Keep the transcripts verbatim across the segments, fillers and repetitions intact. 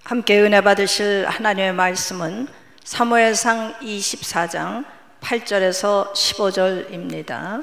함께 은혜 받으실 하나님의 말씀은 사무엘상 이십사 장 팔 절에서 십오 절입니다.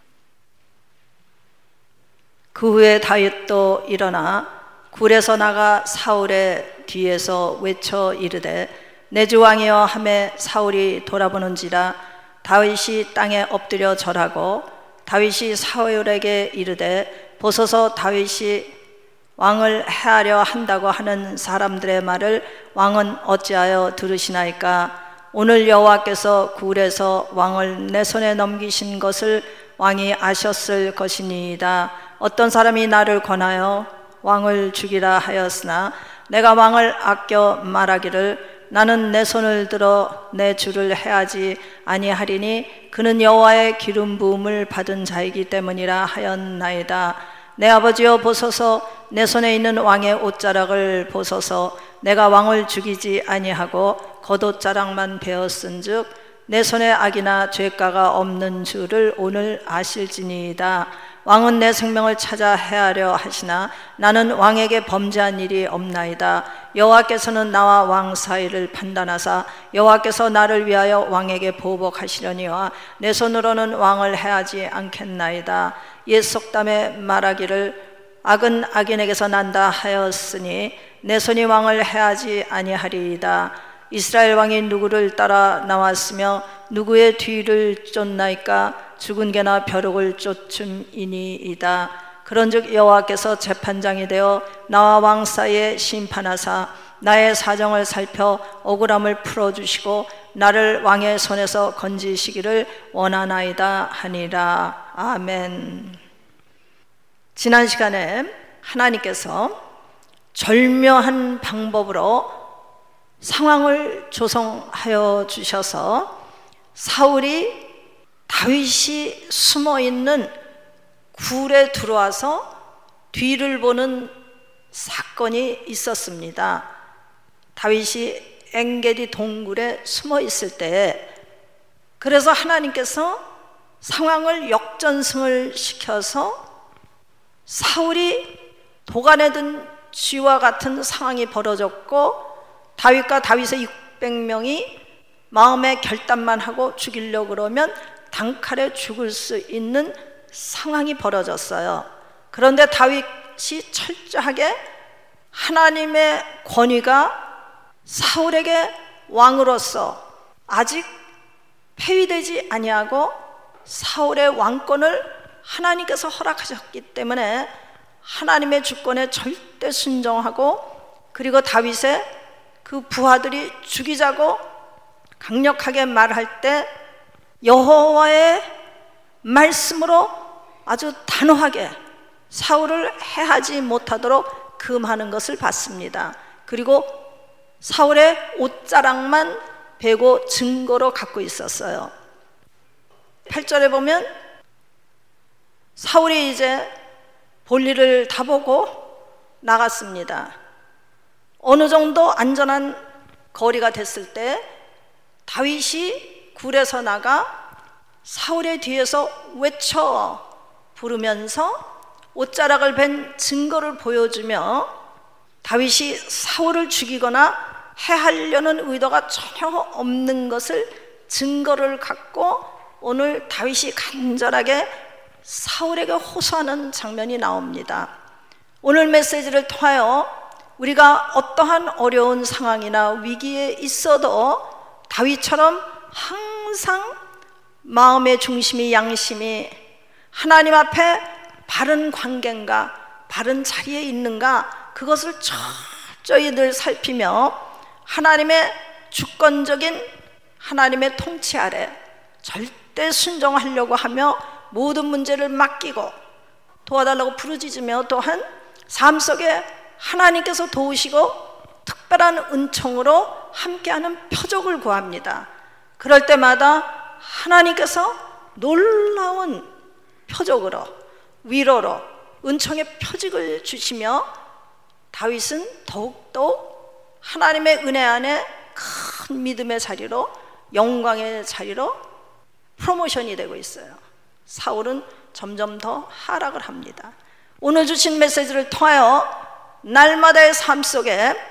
그 후에 다윗도 일어나 굴에서 나가 사울의 뒤에서 외쳐 이르되 내 주 왕이여 하매 사울이 돌아보는지라 다윗이 땅에 엎드려 절하고 다윗이 사울에게 이르되 보소서 다윗이 왕을 해하려 한다고 하는 사람들의 말을 왕은 어찌하여 들으시나이까? 오늘 여호와께서 굴에서 왕을 내 손에 넘기신 것을 왕이 아셨을 것이니이다. 어떤 사람이 나를 권하여 왕을 죽이라 하였으나 내가 왕을 아껴 말하기를 나는 내 손을 들어 내 주를 해하지 아니하리니 그는 여호와의 기름 부음을 받은 자이기 때문이라 하였나이다. 내 아버지여 보소서 내 손에 있는 왕의 옷자락을 보소서. 내가 왕을 죽이지 아니하고 겉옷자락만 베었은즉 내 손에 악이나 죄가가 없는 줄을 오늘 아실지니이다. 왕은 내 생명을 찾아 해하려 하시나 나는 왕에게 범죄한 일이 없나이다. 여호와께서는 나와 왕 사이를 판단하사 여호와께서 나를 위하여 왕에게 보복하시려니와 내 손으로는 왕을 해하지 않겠나이다. 옛 속담에 말하기를 악은 악인에게서 난다 하였으니 내 손이 왕을 해하지 아니하리이다. 이스라엘 왕이 누구를 따라 나왔으며 누구의 뒤를 쫓나이까? 죽은 개나 벼룩을 쫓음이니이다. 그런즉 여호와께서 재판장이 되어 나와 왕 사이에 심판하사 나의 사정을 살펴 억울함을 풀어주시고 나를 왕의 손에서 건지시기를 원하나이다 하니라. 아멘. 지난 시간에 하나님께서 절묘한 방법으로 상황을 조성하여 주셔서 사울이 다윗이 숨어있는 굴에 들어와서 뒤를 보는 사건이 있었습니다. 다윗이 엔게디 동굴에 숨어 있을 때, 그래서 하나님께서 상황을 역전승을 시켜서 사울이 도간에 든 쥐와 같은 상황이 벌어졌고 다윗과 다윗의 육백 명이 마음의 결단만 하고 죽이려고 그러면 단칼에 죽을 수 있는 상황이 벌어졌어요. 그런데 다윗이 철저하게 하나님의 권위가 사울에게 왕으로서 아직 폐위되지 아니하고 사울의 왕권을 하나님께서 허락하셨기 때문에 하나님의 주권에 절대 순종하고, 그리고 다윗의 그 부하들이 죽이자고 강력하게 말할 때 여호와의 말씀으로 아주 단호하게 사울을 해하지 못하도록 금하는 것을 봤습니다. 그리고 사울의 옷자락만 베고 증거로 갖고 있었어요. 팔 절에 보면 사울이 이제 볼일을 다 보고 나갔습니다. 어느 정도 안전한 거리가 됐을 때 다윗이 굴에서 나가 사울의 뒤에서 외쳐 부르면서 옷자락을 벤 증거를 보여주며 다윗이 사울을 죽이거나 해하려는 의도가 전혀 없는 것을 증거를 갖고 오늘 다윗이 간절하게 사울에게 호소하는 장면이 나옵니다. 오늘 메시지를 통하여 우리가 어떠한 어려운 상황이나 위기에 있어도 다윗처럼 항상 마음의 중심이, 양심이 하나님 앞에 바른 관계인가, 바른 자리에 있는가, 그것을 철저히 늘 살피며 하나님의 주권적인 하나님의 통치 아래 절대 순종하려고 하며 모든 문제를 맡기고 도와달라고 부르짖으며, 또한 삶 속에 하나님께서 도우시고 특별한 은총으로 함께하는 표적을 구합니다. 그럴 때마다 하나님께서 놀라운 표적으로, 위로로 은총의 표적을 주시며 다윗은 더욱더욱 하나님의 은혜 안에 큰 믿음의 자리로, 영광의 자리로 프로모션이 되고 있어요. 사울은 점점 더 하락을 합니다. 오늘 주신 메시지를 통하여 날마다의 삶 속에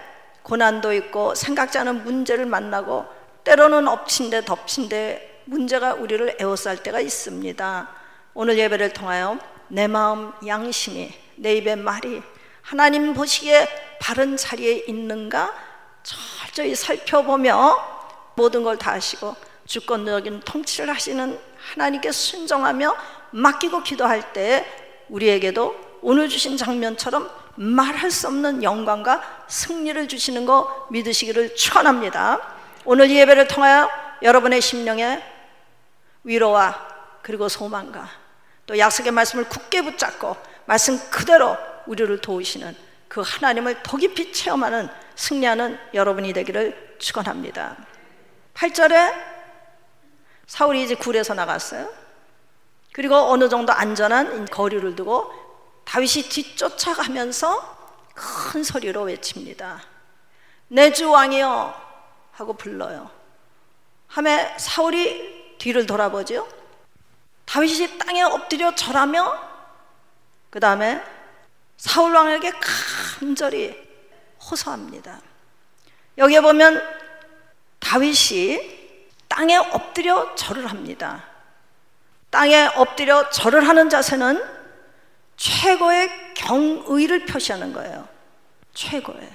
고난도 있고 생각지 않은 문제를 만나고 때로는 엎친 데 덮친 데 문제가 우리를 에워쌀 때가 있습니다. 오늘 예배를 통하여 내 마음 양심이, 내 입의 말이 하나님 보시기에 바른 자리에 있는가 철저히 살펴보며 모든 걸 다 하시고 주권적인 통치를 하시는 하나님께 순종하며 맡기고 기도할 때 우리에게도 오늘 주신 장면처럼 말할 수 없는 영광과 승리를 주시는 거 믿으시기를 축원합니다. 오늘 이 예배를 통하여 여러분의 심령에 위로와 그리고 소망과 또 약속의 말씀을 굳게 붙잡고 말씀 그대로 우리를 도우시는 그 하나님을 더 깊이 체험하는 승리하는 여러분이 되기를 축원합니다. 팔 절에 사울이 이제 굴에서 나갔어요. 그리고 어느 정도 안전한 거리를 두고 다윗이 뒤쫓아가면서 큰 소리로 외칩니다. 내 주 왕이여 하고 불러요. 하매 사울이 뒤를 돌아보죠. 다윗이 땅에 엎드려 절하며 그 다음에 사울 왕에게 간절히 호소합니다. 여기에 보면 다윗이 땅에 엎드려 절을 합니다. 땅에 엎드려 절을 하는 자세는 최고의 경의를 표시하는 거예요. 최고의.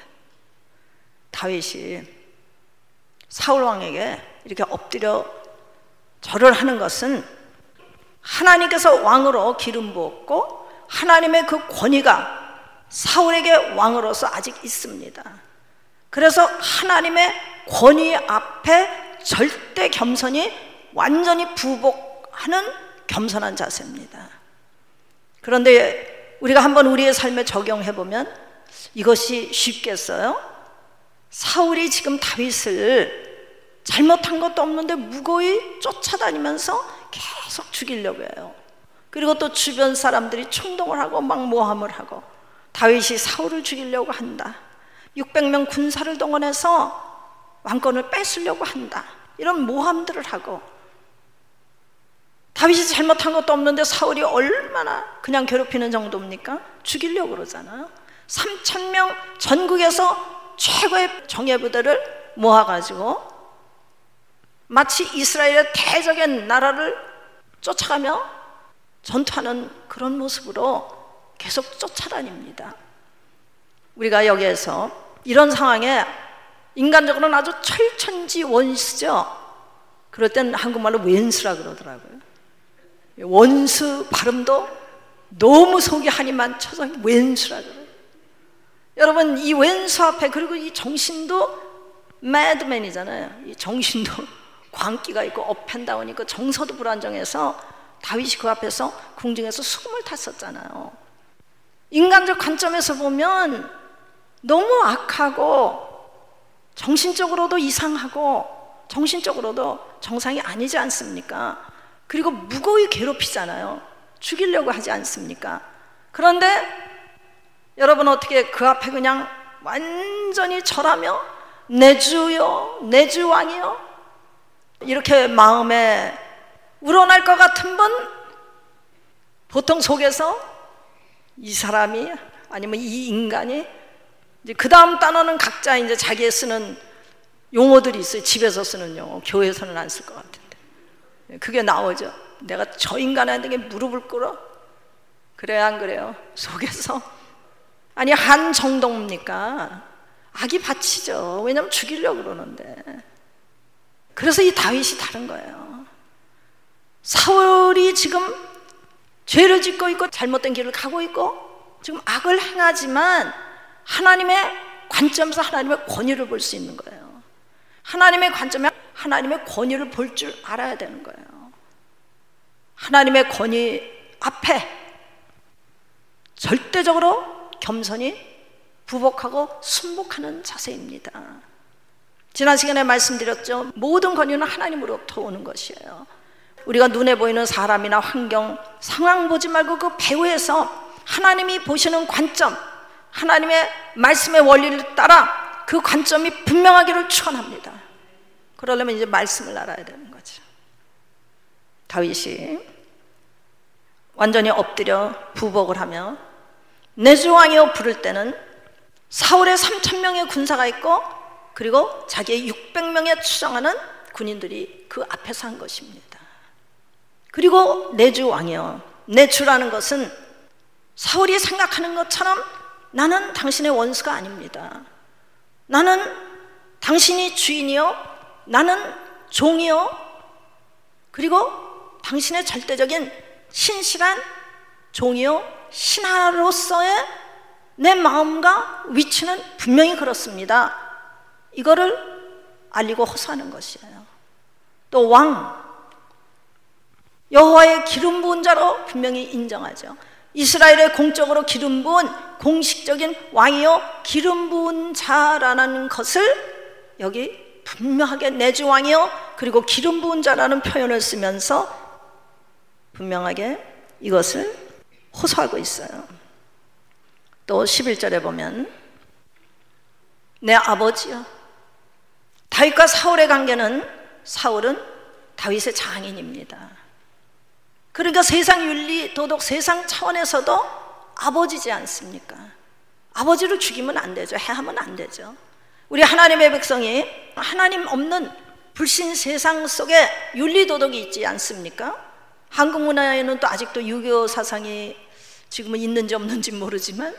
다윗이 사울 왕에게 이렇게 엎드려 절을 하는 것은 하나님께서 왕으로 기름 부었고 하나님의 그 권위가 사울에게 왕으로서 아직 있습니다. 그래서 하나님의 권위 앞에 절대 겸손이 완전히 부복하는 겸손한 자세입니다. 그런데 우리가 한번 우리의 삶에 적용해 보면 이것이 쉽겠어요? 사울이 지금 다윗을 잘못한 것도 없는데 무고히 쫓아다니면서 계속 죽이려고 해요. 그리고 또 주변 사람들이 충동을 하고 막 모함을 하고 다윗이 사울을 죽이려고 한다. 육백 명 군사를 동원해서 왕권을 뺏으려고 한다. 이런 모함들을 하고 다윗이 잘못한 것도 없는데 사울이 얼마나 그냥 괴롭히는 정도입니까? 죽이려고 그러잖아요. 삼천 명 전국에서 최고의 정예부대를 모아가지고 마치 이스라엘의 대적의 나라를 쫓아가며 전투하는 그런 모습으로 계속 쫓아다닙니다. 우리가 여기에서 이런 상황에 인간적으로는 아주 철천지 원수죠. 그럴 땐 한국말로 왼수라 그러더라고요. 원수 발음도 너무 속이 한이만 쳐서 왼수라 그래요. 여러분 이 왼수 앞에 그리고 이 정신도 매드맨이잖아요. 이 정신도 광기가 있고 업앤다운이 있고 정서도 불안정해서 다윗이 그 앞에서 궁중에서 숨을 탔었잖아요. 인간적 관점에서 보면 너무 악하고 정신적으로도 이상하고 정신적으로도 정상이 아니지 않습니까? 그리고 무고히 괴롭히잖아요. 죽이려고 하지 않습니까? 그런데 여러분 어떻게 그 앞에 그냥 완전히 절하며 내 주여 내 주 왕이여 이렇게 마음에 우러날 것 같은 분 보통 속에서 이 사람이 아니면 이 인간이 이제 그 다음 단어는 각자 이제 자기의 쓰는 용어들이 있어요. 집에서 쓰는 용어, 교회에서는 안 쓸 것 같은데 그게 나오죠. 내가 저 인간한테 무릎을 꿇어? 그래야 안 그래요? 속에서 아니 한 정도입니까? 악이 바치죠. 왜냐하면 죽이려고 그러는데. 그래서 이 다윗이 다른 거예요. 사울이 지금 죄를 짓고 있고 잘못된 길을 가고 있고 지금 악을 행하지만 하나님의 관점에서 하나님의 권위를 볼 수 있는 거예요. 하나님의 관점에 하나님의 권위를 볼 줄 알아야 되는 거예요. 하나님의 권위 앞에 절대적으로 겸손히 부복하고 순복하는 자세입니다. 지난 시간에 말씀드렸죠. 모든 권위는 하나님으로부터 오는 것이에요. 우리가 눈에 보이는 사람이나 환경, 상황 보지 말고 그 배후에서 하나님이 보시는 관점, 하나님의 말씀의 원리를 따라 그 관점이 분명하기를 축원합니다. 그러려면 이제 말씀을 알아야 되는 거죠. 다윗이 완전히 엎드려 부복을 하며 내 주 왕이여 부를 때는 사울의 삼천 명의 군사가 있고 그리고 자기의 육백 명에 추정하는 군인들이 그 앞에서 한 것입니다. 그리고 내주 왕이요, 내주라는 것은 사울이 생각하는 것처럼 나는 당신의 원수가 아닙니다. 나는 당신이 주인이요, 나는 종이요, 그리고 당신의 절대적인 신실한 종이요 신하로서의 내 마음과 위치는 분명히 그렇습니다. 이거를 알리고 호소하는 것이에요. 또 왕, 여호와의 기름 부은 자로 분명히 인정하죠. 이스라엘의 공적으로 기름 부은 공식적인 왕이요 기름 부은 자라는 것을 여기 분명하게 내주 왕이요 그리고 기름 부은 자라는 표현을 쓰면서 분명하게 이것을 호소하고 있어요. 또 십일 절에 보면 내 아버지요, 다윗과 사울의 관계는 사울은 다윗의 장인입니다. 그러니까 세상 윤리 도덕 세상 차원에서도 아버지지 않습니까? 아버지를 죽이면 안 되죠. 해하면 안 되죠. 우리 하나님의 백성이 하나님 없는 불신 세상 속에 윤리 도덕이 있지 않습니까? 한국 문화에는 또 아직도 유교 사상이 지금은 있는지 없는지 모르지만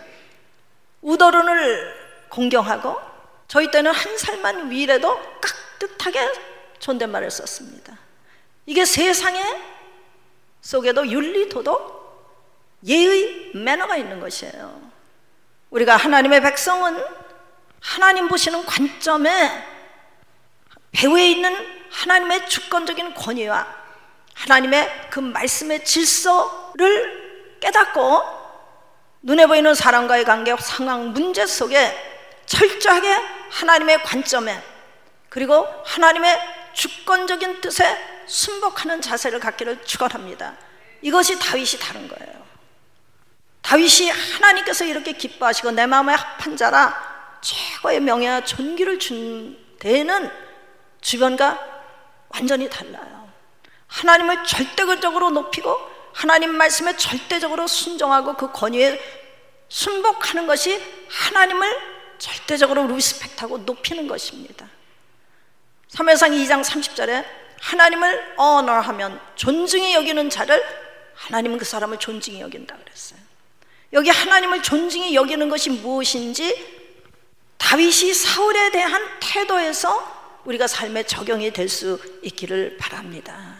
우더른을 공경하고 저희 때는 한 살만 위라도 깍듯하게 존댓말을 썼습니다. 이게 세상의 속에도 윤리 도덕 예의 매너가 있는 것이에요. 우리가 하나님의 백성은 하나님 보시는 관점에 배후에 있는 하나님의 주권적인 권위와 하나님의 그 말씀의 질서를 깨닫고 눈에 보이는 사람과의 관계, 상황, 문제 속에 철저하게 하나님의 관점에 그리고 하나님의 주권적인 뜻에 순복하는 자세를 갖기를 축원합니다. 이것이 다윗이 다른 거예요. 다윗이 하나님께서 이렇게 기뻐하시고 내 마음에 합한 자라 최고의 명예와 존귀를 준 데에는 주변과 완전히 달라요. 하나님을 절대적으로 높이고 하나님 말씀에 절대적으로 순종하고 그 권위에 순복하는 것이 하나님을 절대적으로 리스펙트하고 높이는 것입니다. 사무엘상 이 장 삼십 절에 하나님을 언어하면 존중히 여기는 자를 하나님은 그 사람을 존중히 여긴다 그랬어요. 여기 하나님을 존중히 여기는 것이 무엇인지 다윗이 사울에 대한 태도에서 우리가 삶에 적용이 될 수 있기를 바랍니다.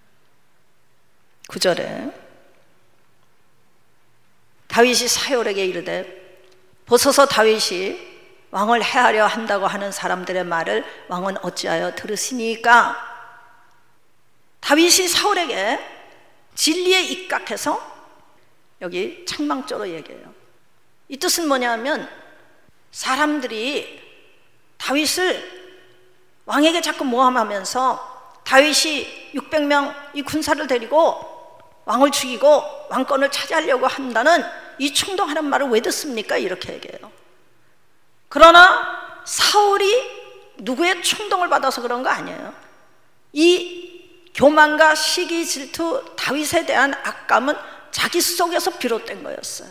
구 절에 다윗이 사울에게 이르되 보소서 다윗이 왕을 해하려 한다고 하는 사람들의 말을 왕은 어찌하여 들으시니까. 다윗이 사울에게 진리에 입각해서 여기 책망조로 얘기해요. 이 뜻은 뭐냐면 사람들이 다윗을 왕에게 자꾸 모함하면서 다윗이 육백 명 이 군사를 데리고 왕을 죽이고 왕권을 차지하려고 한다는 이 충동하는 말을 왜 듣습니까? 이렇게 얘기해요. 그러나 사울이 누구의 충동을 받아서 그런 거 아니에요. 이 교만과 시기 질투 다윗에 대한 악감은 자기 속에서 비롯된 거였어요.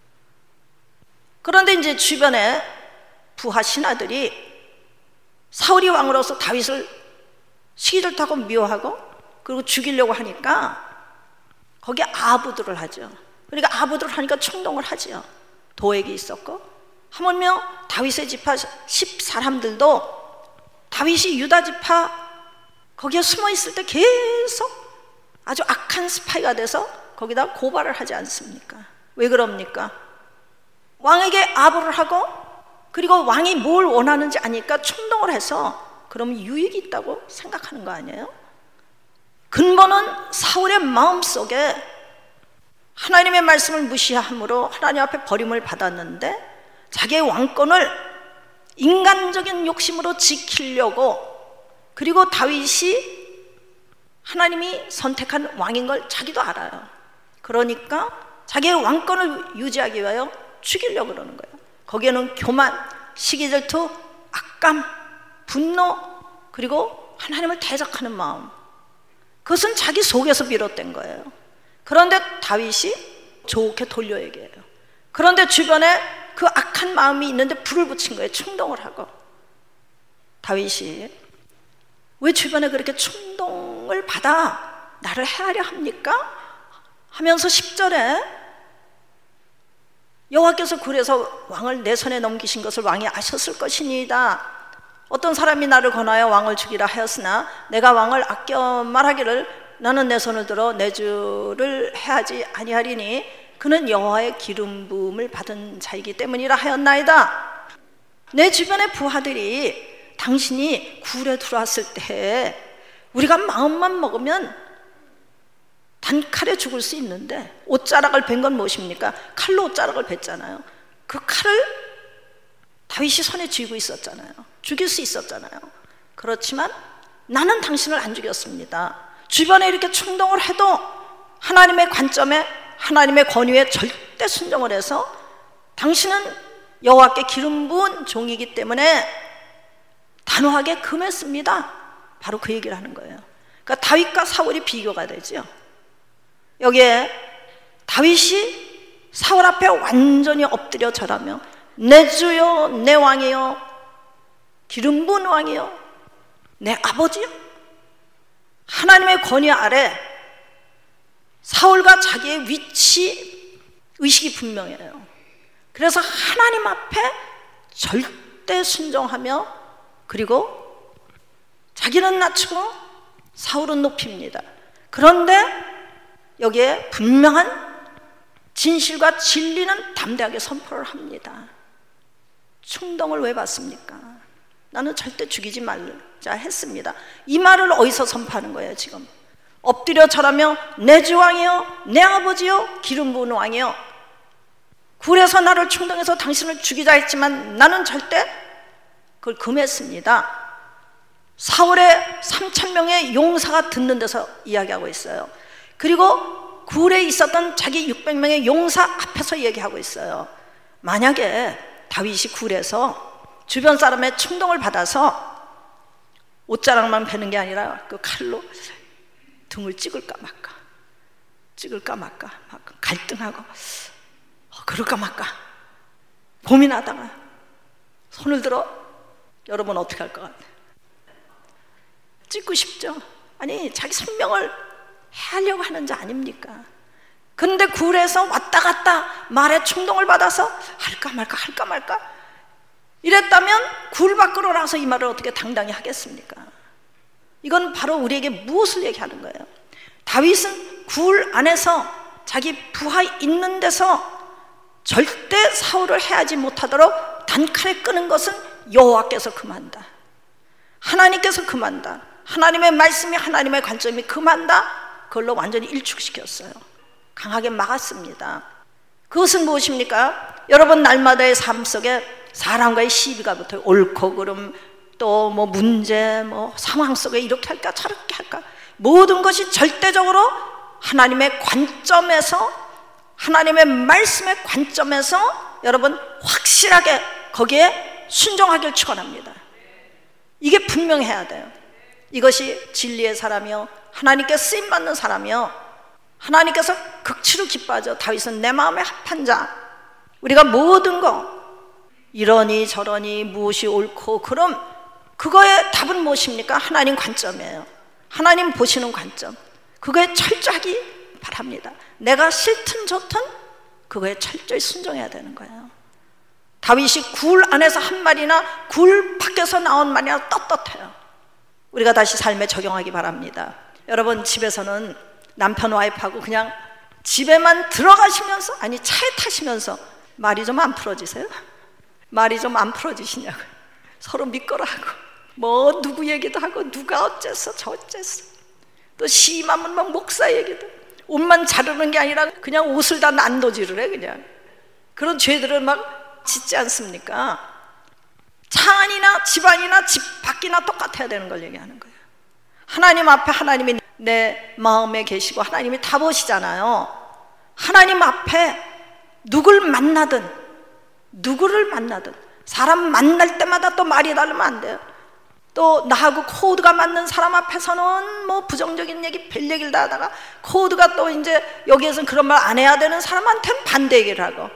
그런데 이제 주변에 부하 신하들이 사울이 왕으로서 다윗을 시기 질투하고 미워하고 그리고 죽이려고 하니까 거기에 아부들을 하죠. 그러니까 아부들을 하니까 충동을 하죠. 도액이 있었고 하물며 다윗의 지파 십 사람들도 다윗이 유다 지파 거기에 숨어 있을 때 계속 아주 악한 스파이가 돼서 거기다 고발을 하지 않습니까? 왜 그럽니까? 왕에게 아부를 하고 그리고 왕이 뭘 원하는지 아니까 충동을 해서 그럼 유익이 있다고 생각하는 거 아니에요? 근본은 사울의 마음속에 하나님의 말씀을 무시함으로 하나님 앞에 버림을 받았는데 자기의 왕권을 인간적인 욕심으로 지키려고 그리고 다윗이 하나님이 선택한 왕인 걸 자기도 알아요. 그러니까 자기의 왕권을 유지하기 위하여 죽이려고 그러는 거예요. 거기에는 교만, 시기질투, 악감, 분노 그리고 하나님을 대적하는 마음 그것은 자기 속에서 비롯된 거예요. 그런데 다윗이 좋게 돌려 얘기해요. 그런데 주변에 그 악한 마음이 있는데 불을 붙인 거예요. 충동을 하고. 다윗이 왜 주변에 그렇게 충동을 받아 나를 해하려 합니까? 하면서 십 절에 여호와께서 굴에서 왕을 내 손에 넘기신 것을 왕이 아셨을 것이니이다. 어떤 사람이 나를 권하여 왕을 죽이라 하였으나 내가 왕을 아껴 말하기를 나는 내 손을 들어 내 주를 해하지 아니하리니 그는 여호와의 기름 부음을 받은 자이기 때문이라 하였나이다. 내 주변의 부하들이 당신이 굴에 들어왔을 때 우리가 마음만 먹으면 단칼에 죽을 수 있는데 옷자락을 벤 건 무엇입니까? 칼로 옷자락을 뱉잖아요. 그 칼을 다윗이 손에 쥐고 있었잖아요. 죽일 수 있었잖아요. 그렇지만 나는 당신을 안 죽였습니다. 주변에 이렇게 충동을 해도 하나님의 관점에, 하나님의 권위에 절대 순종을 해서 당신은 여호와께 기름 부은 종이기 때문에 단호하게 금했습니다. 바로 그 얘기를 하는 거예요. 그러니까 다윗과 사울이 비교가 되죠. 여기에 다윗이 사울 앞에 완전히 엎드려 절하며 내 주여, 내 왕이여, 기름 부은 왕이여, 내 아버지요. 하나님의 권위 아래 사울과 자기의 위치 의식이 분명해요. 그래서 하나님 앞에 절대 순종하며 그리고 자기는 낮추고 사울은 높입니다. 그런데 여기에 분명한 진실과 진리는 담대하게 선포를 합니다. 충동을 왜 받습니까? 나는 절대 죽이지 말자 했습니다. 이 말을 어디서 선포하는 거예요? 지금 엎드려 절하며 내 주 왕이여, 내 아버지여, 기름 부은 왕이여, 굴에서 나를 충동해서 당신을 죽이자 했지만 나는 절대 그걸 금했습니다. 사울의 삼천 명의 용사가 듣는 데서 이야기하고 있어요. 그리고 굴에 있었던 자기 육백 명의 용사 앞에서 얘기하고 있어요. 만약에 다윗이 굴에서 주변 사람의 충동을 받아서 옷자락만 베는 게 아니라 그 칼로 등을 찍을까 말까, 찍을까 말까, 막 갈등하고 어, 그럴까 말까 고민하다가 손을 들어, 여러분 어떻게 할 것 같아요? 찍고 싶죠? 아니 자기 생명을 해하려고 하는 자 아닙니까? 근데 굴에서 왔다 갔다 말에 충동을 받아서 할까 말까 할까 말까 이랬다면 굴 밖으로 나서 이 말을 어떻게 당당히 하겠습니까? 이건 바로 우리에게 무엇을 얘기하는 거예요? 다윗은 굴 안에서 자기 부하 있는 데서 절대 사울을 해하지 못하도록 단칼에 끄는 것은 여호와께서 금한다, 하나님께서 금한다, 하나님의 말씀이, 하나님의 관점이 금한다. 그걸로 완전히 일축시켰어요. 강하게 막았습니다. 그것은 무엇입니까? 여러분 날마다의 삶 속에 사람과의 시비가 붙어요. 옳고 그름, 또 뭐 문제, 뭐 상황 속에 이렇게 할까 저렇게 할까, 모든 것이 절대적으로 하나님의 관점에서, 하나님의 말씀의 관점에서 여러분 확실하게 거기에 순종하기를 축원합니다. 이게 분명해야 돼요. 이것이 진리의 사람이요, 하나님께 쓰임받는 사람이요, 하나님께서 극치로 기뻐하죠. 다윗은 내 마음에 합한 자. 우리가 모든 거 이러니 저러니 무엇이 옳고 그럼 그거의 답은 무엇입니까? 하나님 관점이에요. 하나님 보시는 관점, 그거에 철저하기 바랍니다. 내가 싫든 좋든 그거에 철저히 순종해야 되는 거예요. 다윗이 굴 안에서 한 말이나 굴 밖에서 나온 말이나 떳떳해요. 우리가 다시 삶에 적용하기 바랍니다. 여러분 집에서는 남편 와이프하고 그냥 집에만 들어가시면서, 아니 차에 타시면서 말이 좀 안 풀어지세요? 말이 좀 안 풀어지시냐고요. 서로 미끄러하고 뭐 누구 얘기도 하고 누가 어째서 저 어째서, 또 심하면 막 목사 얘기도, 옷만 자르는 게 아니라 그냥 옷을 다 난도질을 해. 그냥 그런 죄들을 막 짓지 않습니까? 차 안이나 집안이나 집 밖이나 똑같아야 되는 걸 얘기하는 거예요. 하나님 앞에 하나님이 내 마음에 계시고 하나님이 다 보시잖아요. 하나님 앞에 누굴 만나든 누구를 만나든 사람 만날 때마다 또 말이 다르면 안 돼요. 또 나하고 코드가 맞는 사람 앞에서는 뭐 부정적인 얘기 별 얘기를 다 하다가 코드가 또 이제 여기에서는 그런 말 안 해야 되는 사람한테는 반대 얘기를 하고,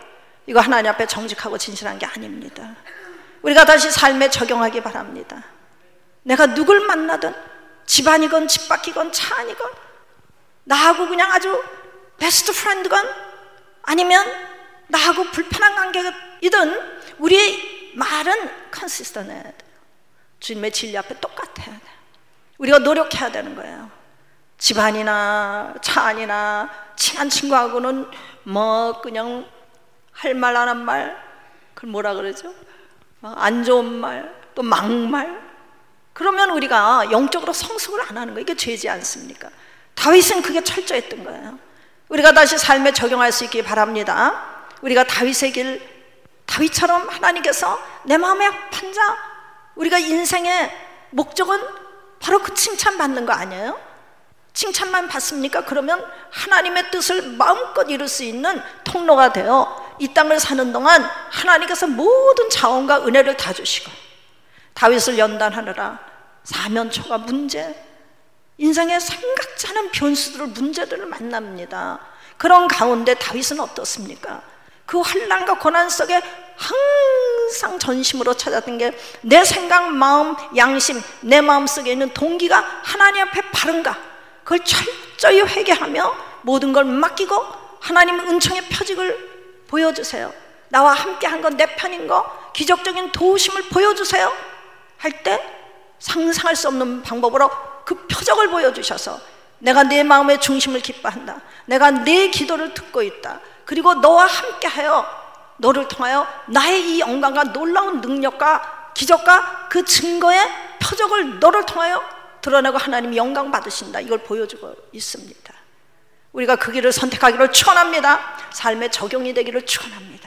이거 하나님 앞에 정직하고 진실한 게 아닙니다. 우리가 다시 삶에 적용하기 바랍니다. 내가 누굴 만나든 집안이건 집 밖이건 차 안이건 나하고 그냥 아주 베스트 프렌드건 아니면 나하고 불편한 관계이든 우리의 말은 컨시스턴해야 돼요. 주님의 진리 앞에 똑같아야 돼요. 우리가 노력해야 되는 거예요. 집안이나 차 안이나 친한 친구하고는 뭐 그냥 할 말 안 한 말, 그걸 뭐라 그러죠? 안 좋은 말, 또 막말. 그러면 우리가 영적으로 성숙을 안 하는 거예요. 이게 죄지 않습니까? 다윗은 그게 철저했던 거예요. 우리가 다시 삶에 적용할 수 있기 바랍니다. 우리가 다윗의 길, 다윗처럼 하나님께서 내 마음에 합한 자, 우리가 인생의 목적은 바로 그 칭찬 받는 거 아니에요? 칭찬만 받습니까? 그러면 하나님의 뜻을 마음껏 이룰 수 있는 통로가 되어 이 땅을 사는 동안 하나님께서 모든 자원과 은혜를 다 주시고, 다윗을 연단하느라 사면초가 문제, 인생의 생각지 않은 변수들을, 문제들을 만납니다. 그런 가운데 다윗은 어떻습니까? 그 환난과 고난 속에 항상 전심으로 찾았던 게 내 생각, 마음, 양심, 내 마음속에 있는 동기가 하나님 앞에 바른가, 그걸 철저히 회개하며 모든 걸 맡기고 하나님 은총의 표직을 보여주세요. 나와 함께 한 건 내 편인 거, 기적적인 도우심을 보여주세요 할 때 상상할 수 없는 방법으로 그 표적을 보여주셔서 내가 내 마음의 중심을 기뻐한다, 내가 내 기도를 듣고 있다, 그리고 너와 함께하여 너를 통하여 나의 이 영광과 놀라운 능력과 기적과 그 증거의 표적을 너를 통하여 드러내고 하나님이 영광 받으신다, 이걸 보여주고 있습니다. 우리가 그 길을 선택하기를 축원합니다. 삶의 적용이 되기를 축원합니다.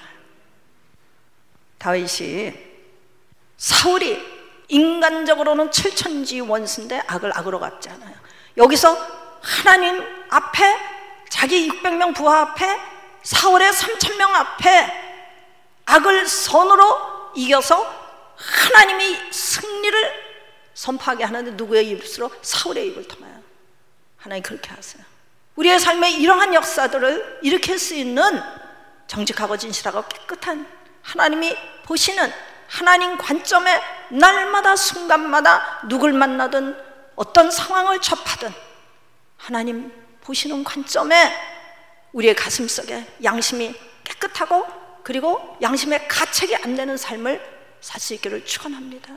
다윗이, 사울이 인간적으로는 칠천지 원수인데 악을 악으로 갚지 않아요. 여기서 하나님 앞에, 자기 육백 명 부하 앞에, 사울의 삼천 명 앞에 악을 선으로 이겨서 하나님이 승리를 선포하게 하는데 누구의 입으로? 사울의 입을 통하여. 하나님 그렇게 하세요. 우리의 삶에 이러한 역사들을 일으킬 수 있는 정직하고 진실하고 깨끗한, 하나님이 보시는 하나님 관점에 날마다 순간마다 누굴 만나든 어떤 상황을 접하든 하나님 보시는 관점에 우리의 가슴 속에 양심이 깨끗하고 그리고 양심의 가책이 안 되는 삶을 살 수 있기를 축원합니다.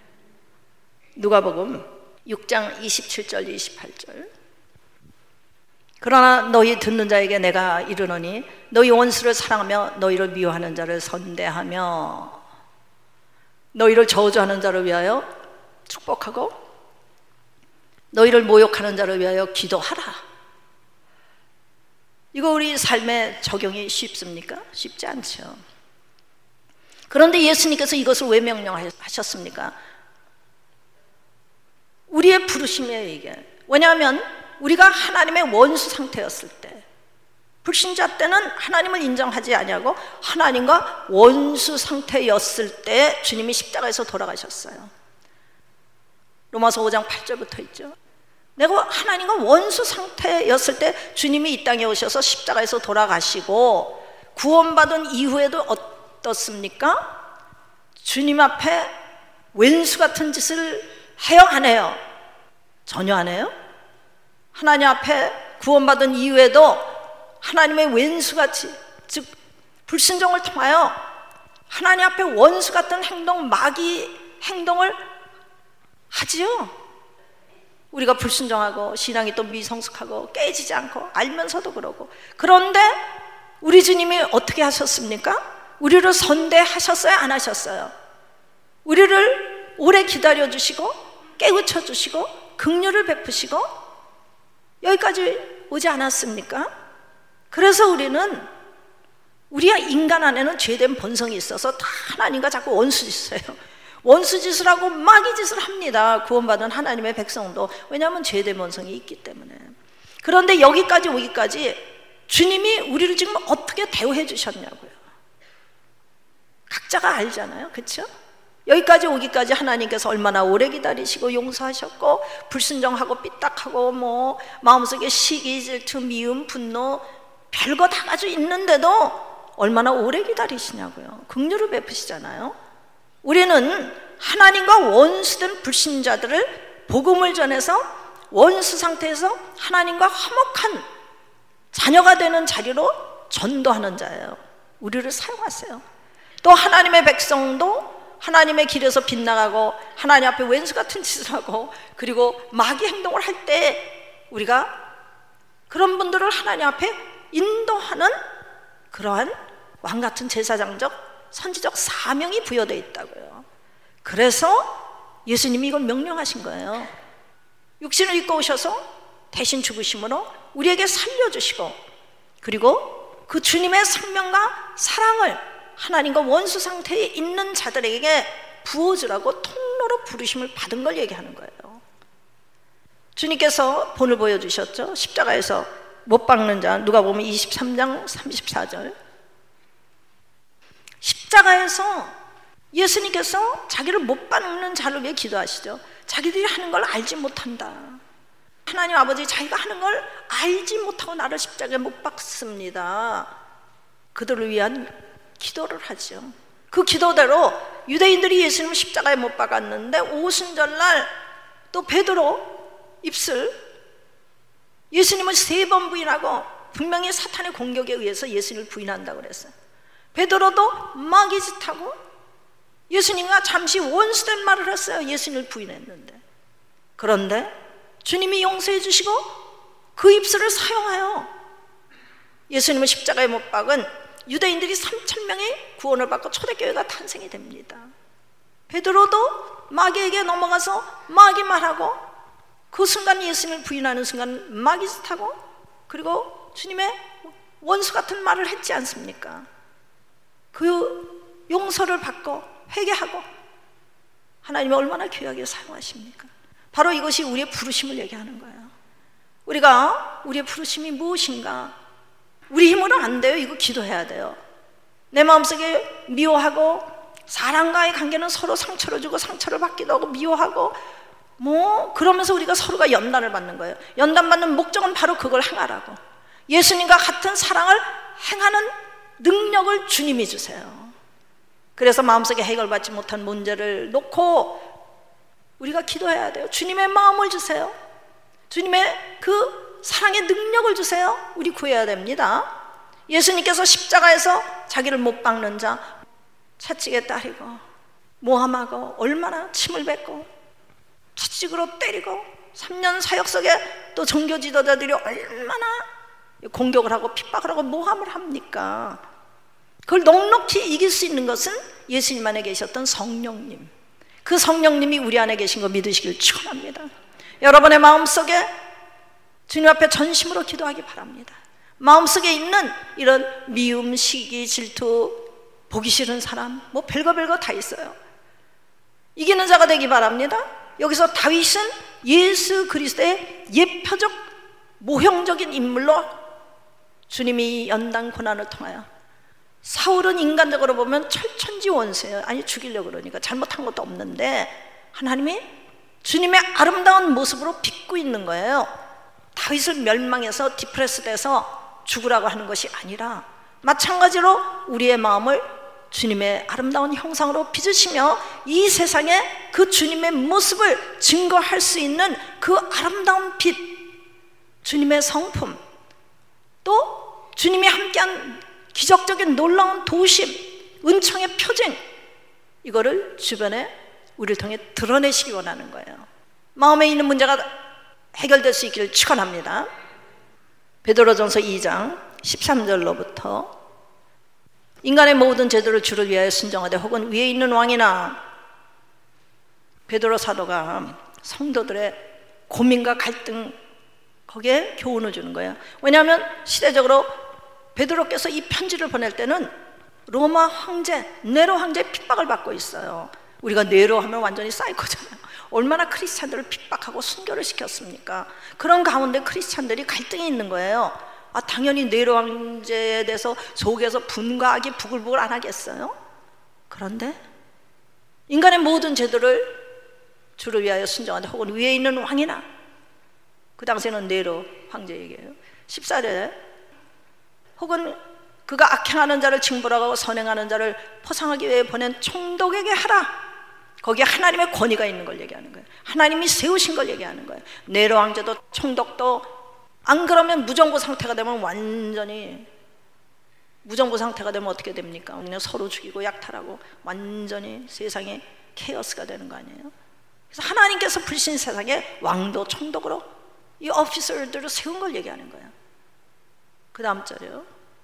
누가복음 육 장 이십칠 절 이십팔 절. 그러나 너희 듣는 자에게 내가 이르노니 너희 원수를 사랑하며 너희를 미워하는 자를 선대하며 너희를 저주하는 자를 위하여 축복하고 너희를 모욕하는 자를 위하여 기도하라. 이거 우리 삶에 적용이 쉽습니까? 쉽지 않죠. 그런데 예수님께서 이것을 왜 명령하셨습니까? 우리의 부르심이에요, 이게. 왜냐하면 우리가 하나님의 원수 상태였을 때, 불신자 때는 하나님을 인정하지 아니하고 하나님과 원수 상태였을 때 주님이 십자가에서 돌아가셨어요. 로마서 오 장 팔 절부터 있죠. 내가 하나님과 원수 상태였을 때 주님이 이 땅에 오셔서 십자가에서 돌아가시고 구원받은 이후에도 어떻습니까? 주님 앞에 왼수 같은 짓을 해요, 안 해요? 전혀 안 해요. 하나님 앞에 구원받은 이후에도 하나님의 왼수같이, 즉 불순종을 통하여 하나님 앞에 원수 같은 행동, 마귀 행동을 하지요. 우리가 불순종하고 신앙이 또 미성숙하고 깨지지 않고 알면서도 그러고. 그런데 우리 주님이 어떻게 하셨습니까? 우리를 선대하셨어요, 안 하셨어요? 우리를 오래 기다려주시고 깨우쳐주시고 긍휼을 베푸시고 여기까지 오지 않았습니까? 그래서 우리는, 우리가 인간 안에는 죄된 본성이 있어서 다 하나님과 자꾸 원수짓을 해요. 원수짓을 하고 마귀짓을 합니다. 구원받은 하나님의 백성도. 왜냐하면 죄된 본성이 있기 때문에. 그런데 여기까지 오기까지 주님이 우리를 지금 어떻게 대우해 주셨냐고요. 각자가 알잖아요, 그렇죠? 여기까지 오기까지 하나님께서 얼마나 오래 기다리시고 용서하셨고, 불순종하고 삐딱하고 뭐 마음속에 시기, 질투, 미움, 분노 별거 다 가지고 있는데도 얼마나 오래 기다리시냐고요. 긍휼을 베푸시잖아요. 우리는 하나님과 원수된 불신자들을 복음을 전해서 원수 상태에서 하나님과 화목한 자녀가 되는 자리로 전도하는 자예요. 우리를 사용하세요. 또 하나님의 백성도 하나님의 길에서 빗나가고 하나님 앞에 왼수 같은 짓을 하고 그리고 마귀 행동을 할 때 우리가 그런 분들을 하나님 앞에 인도하는 그러한 왕같은 제사장적 선지적 사명이 부여되어 있다고요. 그래서 예수님이 이걸 명령하신 거예요. 육신을 입고 오셔서 대신 죽으심으로 우리에게 살려주시고 그리고 그 주님의 생명과 사랑을 하나님과 원수 상태에 있는 자들에게 부어주라고 통로로 부르심을 받은 걸 얘기하는 거예요. 주님께서 본을 보여주셨죠. 십자가에서 못 박는 자, 누가복음 이십삼 장 삼십사 절. 십자가에서 예수님께서 자기를 못 박는 자를 위해 기도하시죠. 자기들이 하는 걸 알지 못한다. 하나님 아버지, 자기가 하는 걸 알지 못하고 나를 십자가에 못 박습니다. 그들을 위한 기도를 하죠. 그 기도대로 유대인들이 예수님을 십자가에 못 박았는데 오순절날 또 베드로 입술 예수님을 세 번 부인하고 분명히 사탄의 공격에 의해서 예수님을 부인한다고 그랬어요. 베드로도 마귀짓하고 예수님과 잠시 원수된 말을 했어요. 예수님을 부인했는데. 그런데 주님이 용서해 주시고 그 입술을 사용하여 예수님을 십자가에 못 박은 유대인들이 삼천 명의 구원을 받고 초대교회가 탄생이 됩니다. 베드로도 마귀에게 넘어가서 마귀 말하고 그 순간 예수님을 부인하는 순간 마귀짓하고 그리고 주님의 원수 같은 말을 했지 않습니까? 그 용서를 받고 회개하고 하나님이 얼마나 귀하게 사용하십니까? 바로 이것이 우리의 부르심을 얘기하는 거예요. 우리가 우리의 부르심이 무엇인가? 우리 힘으로 안 돼요. 이거 기도해야 돼요. 내 마음속에 미워하고 사람과의 관계는 서로 상처를 주고 상처를 받기도 하고 미워하고 뭐 그러면서 우리가 서로가 연단을 받는 거예요. 연단받는 목적은 바로 그걸 행하라고. 예수님과 같은 사랑을 행하는 능력을 주님이 주세요. 그래서 마음속에 해결받지 못한 문제를 놓고 우리가 기도해야 돼요. 주님의 마음을 주세요. 주님의 그 사랑의 능력을 주세요. 우리 구해야 됩니다. 예수님께서 십자가에서 자기를 못 박는 자 채찍에 따리고 모함하고 얼마나 침을 뱉고 채찍으로 때리고 삼 년 사역 속에 또 종교 지도자들이 얼마나 공격을 하고 핍박을 하고 모함을 합니까? 그걸 넉넉히 이길 수 있는 것은 예수님 안에 계셨던 성령님, 그 성령님이 우리 안에 계신 거 믿으시길 축원합니다. 여러분의 마음속에 주님 앞에 전심으로 기도하기 바랍니다. 마음속에 있는 이런 미움, 시기, 질투, 보기 싫은 사람 뭐 별거 별거 다 있어요. 이기는 자가 되기 바랍니다. 여기서 다윗은 예수 그리스도의 예표적 모형적인 인물로 주님이 연단 고난을 통하여, 사울은 인간적으로 보면 철천지 원수예요. 아니 죽이려고 그러니까 잘못한 것도 없는데 하나님이 주님의 아름다운 모습으로 빚고 있는 거예요. 다윗을 멸망해서 디프레스 돼서 죽으라고 하는 것이 아니라 마찬가지로 우리의 마음을 주님의 아름다운 형상으로 빚으시며 이 세상에 그 주님의 모습을 증거할 수 있는 그 아름다운 빛, 주님의 성품, 또 주님이 함께한 기적적인 놀라운 도심, 은총의 표징, 이거를 주변에 우리를 통해 드러내시기 원하는 거예요. 마음에 있는 문제가 해결될 수 있기를 축원합니다. 베드로전서 이 장 십삼 절로부터 인간의 모든 제도를 주를 위하여 순종하되 혹은 위에 있는 왕이나, 베드로 사도가 성도들의 고민과 갈등 거기에 교훈을 주는 거예요. 왜냐하면 시대적으로 베드로께서 이 편지를 보낼 때는 로마 황제, 네로 황제의 핍박을 받고 있어요. 우리가 네로 하면 완전히 사이코잖아요. 얼마나 크리스찬들을 핍박하고 순교를 시켰습니까? 그런 가운데 크리스찬들이 갈등이 있는 거예요. 아, 당연히 네로 황제에 대해서 속에서 분과하기 부글부글 안 하겠어요? 그런데 인간의 모든 제도를 주를 위하여 순종하되 혹은 위에 있는 왕이나, 그 당시에는 네로 황제 얘기예요. 십사 절에 혹은 그가 악행하는 자를 징벌하고 선행하는 자를 포상하기 위해 보낸 총독에게 하라. 거기에 하나님의 권위가 있는 걸 얘기하는 거예요. 하나님이 세우신 걸 얘기하는 거예요. 네로 황제도 총독도 안 그러면 무정부 상태가 되면 완전히, 무정부 상태가 되면 어떻게 됩니까? 그냥 서로 죽이고 약탈하고 완전히 세상에 케어스가 되는 거 아니에요? 그래서 하나님께서 불신 세상에 왕도 총독으로 이 오피서들을 세운 걸 얘기하는 거예요. 그 다음 절이요.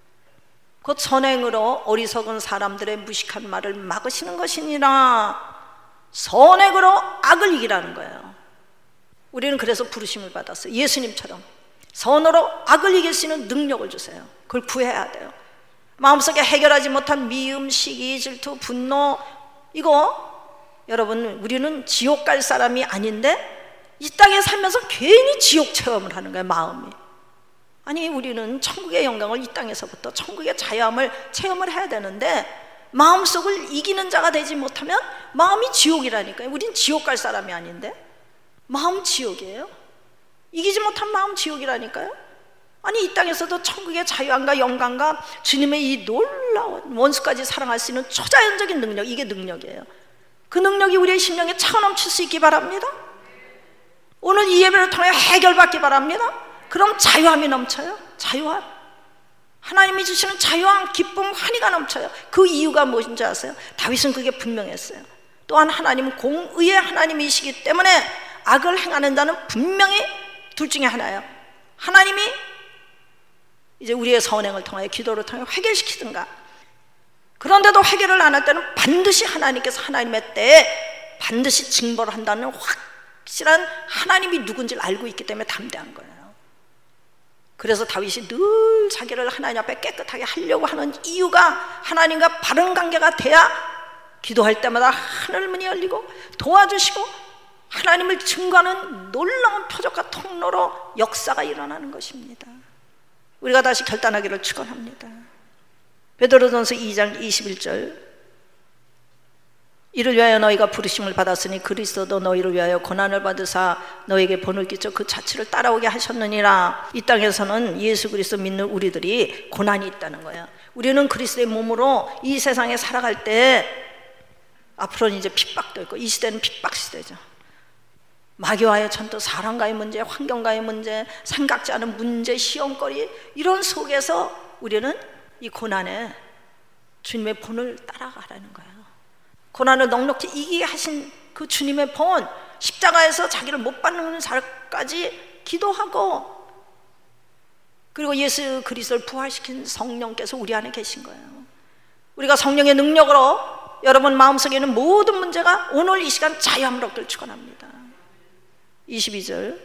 곧 선행으로 어리석은 사람들의 무식한 말을 막으시는 것이니라. 선행으로 악을 이기라는 거예요. 우리는 그래서 부르심을 받았어요. 예수님처럼 선으로 악을 이길 수 있는 능력을 주세요. 그걸 구해야 돼요. 마음속에 해결하지 못한 미움, 시기, 질투, 분노, 이거 여러분, 우리는 지옥 갈 사람이 아닌데 이 땅에 살면서 괜히 지옥 체험을 하는 거예요. 마음이. 아니, 우리는 천국의 영광을 이 땅에서부터 천국의 자유함을 체험을 해야 되는데 마음속을 이기는 자가 되지 못하면 마음이 지옥이라니까요. 우린 지옥 갈 사람이 아닌데 마음 지옥이에요. 이기지 못한 마음 지옥이라니까요. 아니, 이 땅에서도 천국의 자유함과 영광과 주님의 이 놀라운 원수까지 사랑할 수 있는 초자연적인 능력, 이게 능력이에요. 그 능력이 우리의 심령에 차넘칠 수 있기 바랍니다. 오늘 이 예배를 통해 해결받기 바랍니다. 그럼 자유함이 넘쳐요. 자유함, 하나님이 주시는 자유함, 기쁨, 환희가 넘쳐요. 그 이유가 무엇인지 아세요? 다윗은 그게 분명했어요. 또한 하나님은 공의의 하나님이시기 때문에 악을 행하는 자는 분명히 둘 중에 하나예요. 하나님이 이제 우리의 선행을 통하여 기도를 통해 회개시키든가, 그런데도 회개를 안 할 때는 반드시 하나님께서 하나님의 때에 반드시 징벌을 한다는 확실한 하나님이 누군지를 알고 있기 때문에 담대한 거예요. 그래서 다윗이 늘 자기를 하나님 앞에 깨끗하게 하려고 하는 이유가 하나님과 바른 관계가 돼야 기도할 때마다 하늘문이 열리고 도와주시고 하나님을 증거하는 놀라운 표적과 통로로 역사가 일어나는 것입니다. 우리가 다시 결단하기를 축원합니다. 베드로전서 이 장 이십일 절, 이를 위하여 너희가 부르심을 받았으니 그리스도도 너희를 위하여 고난을 받으사 너에게 본을 끼쳐 그 자취를 따라오게 하셨느니라. 이 땅에서는 예수 그리스도 믿는 우리들이 고난이 있다는 거예요. 우리는 그리스도의 몸으로 이 세상에 살아갈 때 앞으로는 이제 핍박도 있고, 이 시대는 핍박 시대죠. 마귀와의 전투, 사람과의 문제, 환경과의 문제, 생각지 않은 문제, 시험거리, 이런 속에서 우리는 이 고난에 주님의 본을 따라가라는 거예요. 고난을 넉넉히 이기게 하신 그 주님의 본, 십자가에서 자기를 못 박는 자까지 기도하고, 그리고 예수 그리스도를 부활시킨 성령께서 우리 안에 계신 거예요. 우리가 성령의 능력으로 여러분 마음속에 있는 모든 문제가 오늘 이 시간 자유함을 얻길 축원합니다. 이십이 절,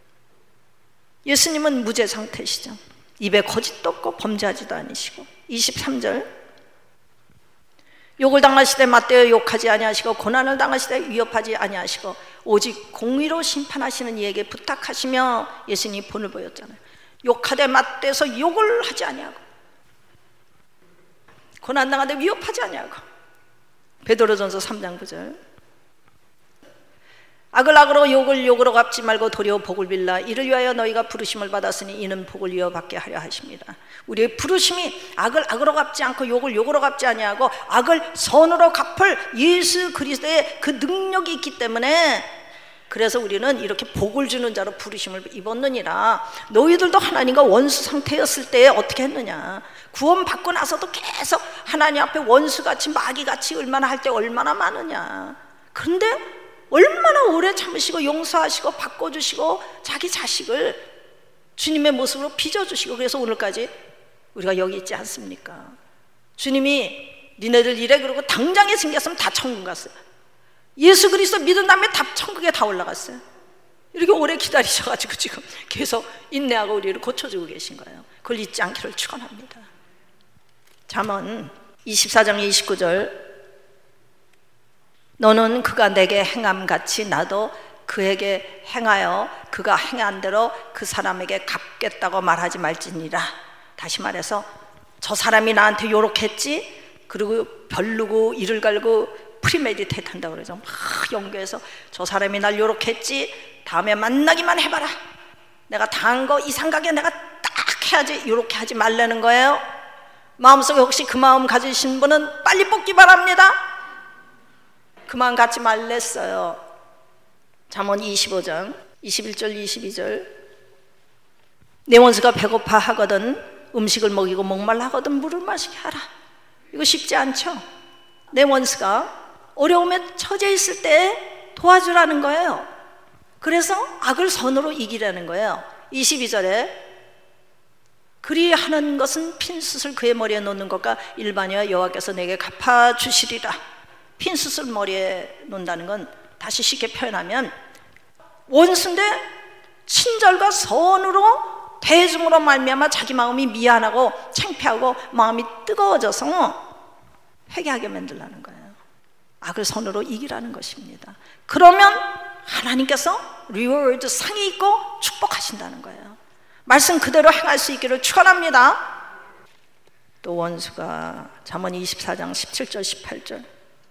예수님은 무죄 상태시죠. 입에 거짓도 없고 범죄하지도 않으시고. 이십삼 절, 욕을 당하시되 맞대어 욕하지 아니하시고 고난을 당하시되 위협하지 아니하시고 오직 공의로 심판하시는 이에게 부탁하시며 예수님이 본을 보였잖아요. 욕하되 맞대서 욕을 하지 아니하고 고난 당하되 위협하지 아니하고. 베드로전서 삼 장 구 절, 악을 악으로 욕을 욕으로 갚지 말고 도리어 복을 빌라. 이를 위하여 너희가 부르심을 받았으니 이는 복을 이어받게 하려 하십니다. 우리의 부르심이 악을 악으로 갚지 않고 욕을 욕으로 갚지 아니하고 악을 선으로 갚을 예수 그리스도의 그 능력이 있기 때문에, 그래서 우리는 이렇게 복을 주는 자로 부르심을 입었느니라. 너희들도 하나님과 원수 상태였을 때 어떻게 했느냐? 구원 받고 나서도 계속 하나님 앞에 원수같이 마귀같이 얼마나 할 때 얼마나 많으냐. 그런데 얼마나 오래 참으시고 용서하시고 바꿔주시고 자기 자식을 주님의 모습으로 빚어주시고, 그래서 오늘까지 우리가 여기 있지 않습니까? 주님이 니네들 이래 그러고 당장에 생겼으면 다 천국 갔어요. 예수 그리스도 믿은 다음에 다 천국에 다 올라갔어요. 이렇게 오래 기다리셔가지고 지금 계속 인내하고 우리를 고쳐주고 계신 거예요. 그걸 잊지 않기를 축원합니다. 잠언 이십사 장 이십구 절, 너는 그가 내게 행함같이 나도 그에게 행하여 그가 행한 대로 그 사람에게 갚겠다고 말하지 말지니라. 다시 말해서 저 사람이 나한테 요렇게 했지, 그리고 별르고 이를 갈고 프리메디테이트 한다고 그러죠. 막 연구해서 저 사람이 날 요렇게 했지, 다음에 만나기만 해봐라, 내가 당한 거 이 생각에 내가 딱 해야지, 요렇게 하지 말라는 거예요. 마음속에 혹시 그 마음 가지신 분은 빨리 뽑기 바랍니다. 그 마음 갖지 말랬어요. 잠언 이십오 장 이십일 절 이십이 절. 내 원수가 배고파 하거든 음식을 먹이고 목말라 하거든 물을 마시게 하라. 이거 쉽지 않죠? 내 원수가 어려움에 처져 있을 때 도와주라는 거예요. 그래서 악을 선으로 이기라는 거예요. 이십이 절에 그리하는 것은 핀숯을 그의 머리에 놓는 것과 일반이여 여호와께서 내게 갚아주시리라. 핀숯을 머리에 놓는다는 건 다시 쉽게 표현하면 원수인데 친절과 선으로 대중으로 말미암아 자기 마음이 미안하고 창피하고 마음이 뜨거워져서 회개하게 만들라는 거예요. 악을 선으로 이기라는 것입니다. 그러면 하나님께서 리워드 상이 있고 축복하신다는 거예요. 말씀 그대로 행할 수 있기를 축원합니다. 또 원수가 잠언 이십사 장 십칠 절 십팔 절.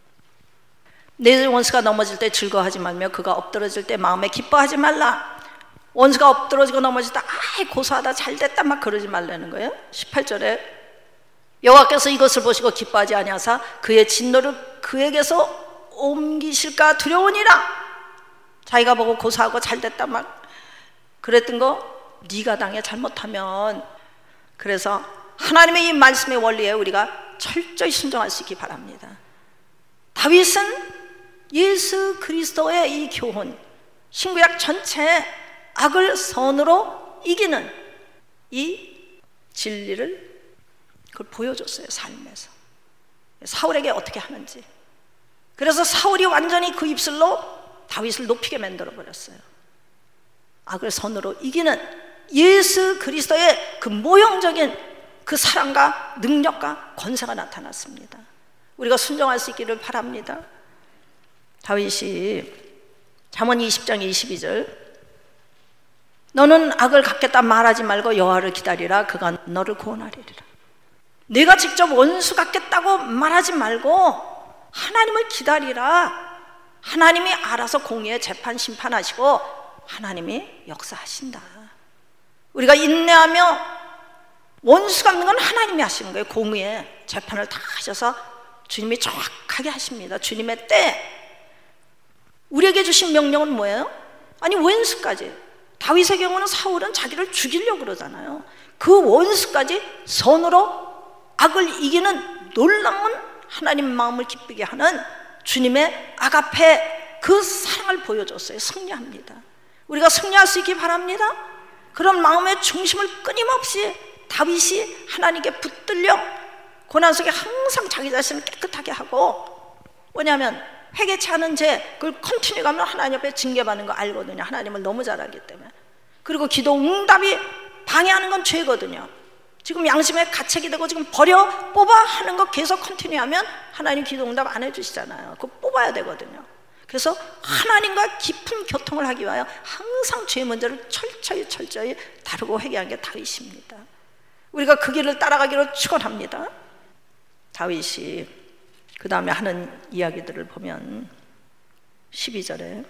내 원수가 넘어질 때 즐거워하지 말며 그가 엎드러질 때 마음에 기뻐하지 말라. 원수가 엎드러지고 넘어질 때 아이 고소하다 잘됐다 막 그러지 말라는 거예요. 십팔 절에 여호와께서 이것을 보시고 기뻐하지 아니하사 그의 진노를 그에게서 옮기실까 두려우니라. 자기가 보고 고소하고 잘됐다 막 그랬던 거 네가 당해 잘못하면. 그래서 하나님의 이 말씀의 원리에 우리가 철저히 순종할 수 있기 바랍니다. 다윗은 예수 그리스도의 이 교훈, 신구약 전체에 악을 선으로 이기는 이 진리를 그걸 보여줬어요. 삶에서 사울에게 어떻게 하는지. 그래서 사울이 완전히 그 입술로 다윗을 높이게 만들어 버렸어요. 악을 선으로 이기는 예수 그리스도의 그 모형적인 그 사랑과 능력과 권세가 나타났습니다. 우리가 순종할 수 있기를 바랍니다. 다윗이 잠언 이십 장 이십이 절 너는 악을 갚겠다 말하지 말고 여호와를 기다리라. 그가 너를 구원하리라. 내가 직접 원수 갚겠다고 말하지 말고 하나님을 기다리라. 하나님이 알아서 공의의 재판 심판하시고 하나님이 역사하신다. 우리가 인내하며 원수 갚는 건 하나님이 하시는 거예요. 공의의 재판을 다 하셔서 주님이 정확하게 하십니다. 주님의 때. 우리에게 주신 명령은 뭐예요? 아니 원수까지. 다윗의 경우는 사울은 자기를 죽이려고 그러잖아요. 그 원수까지 선으로 악을 이기는 놀라운 하나님 마음을 기쁘게 하는 주님의 아가페 그 사랑을 보여줬어요. 승리합니다. 우리가 승리할 수 있기 바랍니다. 그런 마음의 중심을 끊임없이 다윗이 하나님께 붙들려 고난 속에 항상 자기 자신을 깨끗하게 하고, 왜냐하면 회개치 않은 죄 그걸 컨티뉴 가면 하나님 앞에 징계받는 거 알거든요. 하나님을 너무 잘 알기 때문에. 그리고 기도 응답이 방해하는 건 죄거든요. 지금 양심에 가책이 되고 지금 버려 뽑아 하는 거 계속 컨티뉴 하면 하나님 기도 응답 안 해주시잖아요. 그거 뽑아야 되거든요. 그래서 하나님과 깊은 교통을 하기 위하여 항상 죄 문제를 철저히 철저히 다루고 회개한 게 다윗입니다. 우리가 그 길을 따라가기로 축원합니다. 다윗이 그 다음에 하는 이야기들을 보면 십이 절에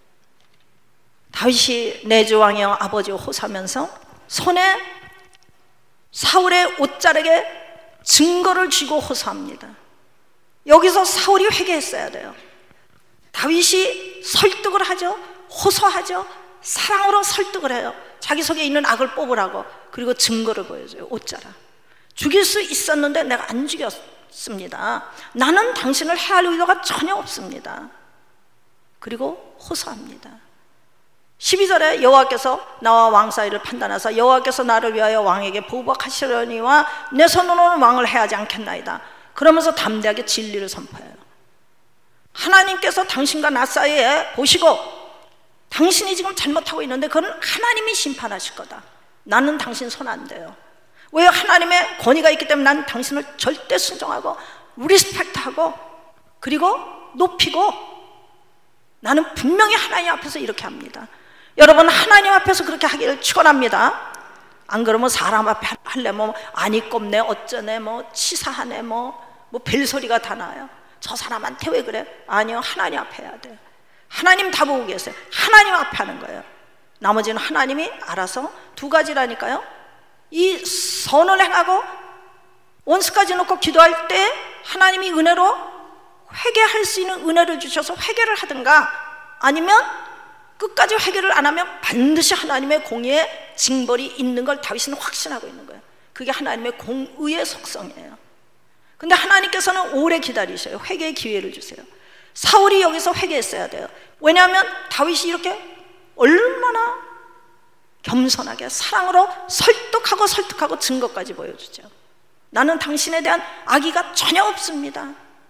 다윗이 내 주 왕이여 아버지 호소하면서 손에 사울의 옷자락에 증거를 쥐고 호소합니다. 여기서 사울이 회개했어야 돼요. 다윗이 설득을 하죠. 호소하죠. 사랑으로 설득을 해요. 자기 속에 있는 악을 뽑으라고. 그리고 증거를 보여줘요. 옷자락. 죽일 수 있었는데 내가 안 죽였습니다. 나는 당신을 해할 의도가 전혀 없습니다. 그리고 호소합니다. 십이 절에 여호와께서 나와 왕 사이를 판단하사 여호와께서 나를 위하여 왕에게 보복하시려니와 내 손으로는 왕을 해하지 않겠나이다. 그러면서 담대하게 진리를 선포해요. 하나님께서 당신과 나 사이에 보시고 당신이 지금 잘못하고 있는데 그건 하나님이 심판하실 거다. 나는 당신 손 안 대요. 왜? 하나님의 권위가 있기 때문에 나는 당신을 절대 순종하고 리스펙트하고 그리고 높이고 나는 분명히 하나님 앞에서 이렇게 합니다. 여러분 하나님 앞에서 그렇게 하기를 축원합니다. 안 그러면 사람 앞에 할래 뭐 아니 꼽네 어쩌네 뭐 치사하네 뭐 뭐 별소리가 다 나요. 저 사람한테 왜 그래? 아니요, 하나님 앞에 해야 돼요. 하나님 다 보고 계세요. 하나님 앞에 하는 거예요. 나머지는 하나님이 알아서. 두 가지라니까요. 이 선을 행하고 원수까지 놓고 기도할 때 하나님이 은혜로 회개할 수 있는 은혜를 주셔서 회개를 하든가, 아니면 끝까지 회개를 안 하면 반드시 하나님의 공의의 징벌이 있는 걸 다윗은 확신하고 있는 거예요. 그게 하나님의 공의의 속성이에요. 근데 하나님께서는 오래 기다리셔요. 회개의 기회를 주세요. 사울이 여기서 회개했어야 돼요. 왜냐하면 다윗이 이렇게 얼마나 겸손하게 사랑으로 설득하고 설득하고 증거까지 보여주죠. 나는 당신에 대한 악의가 전혀 없습니다.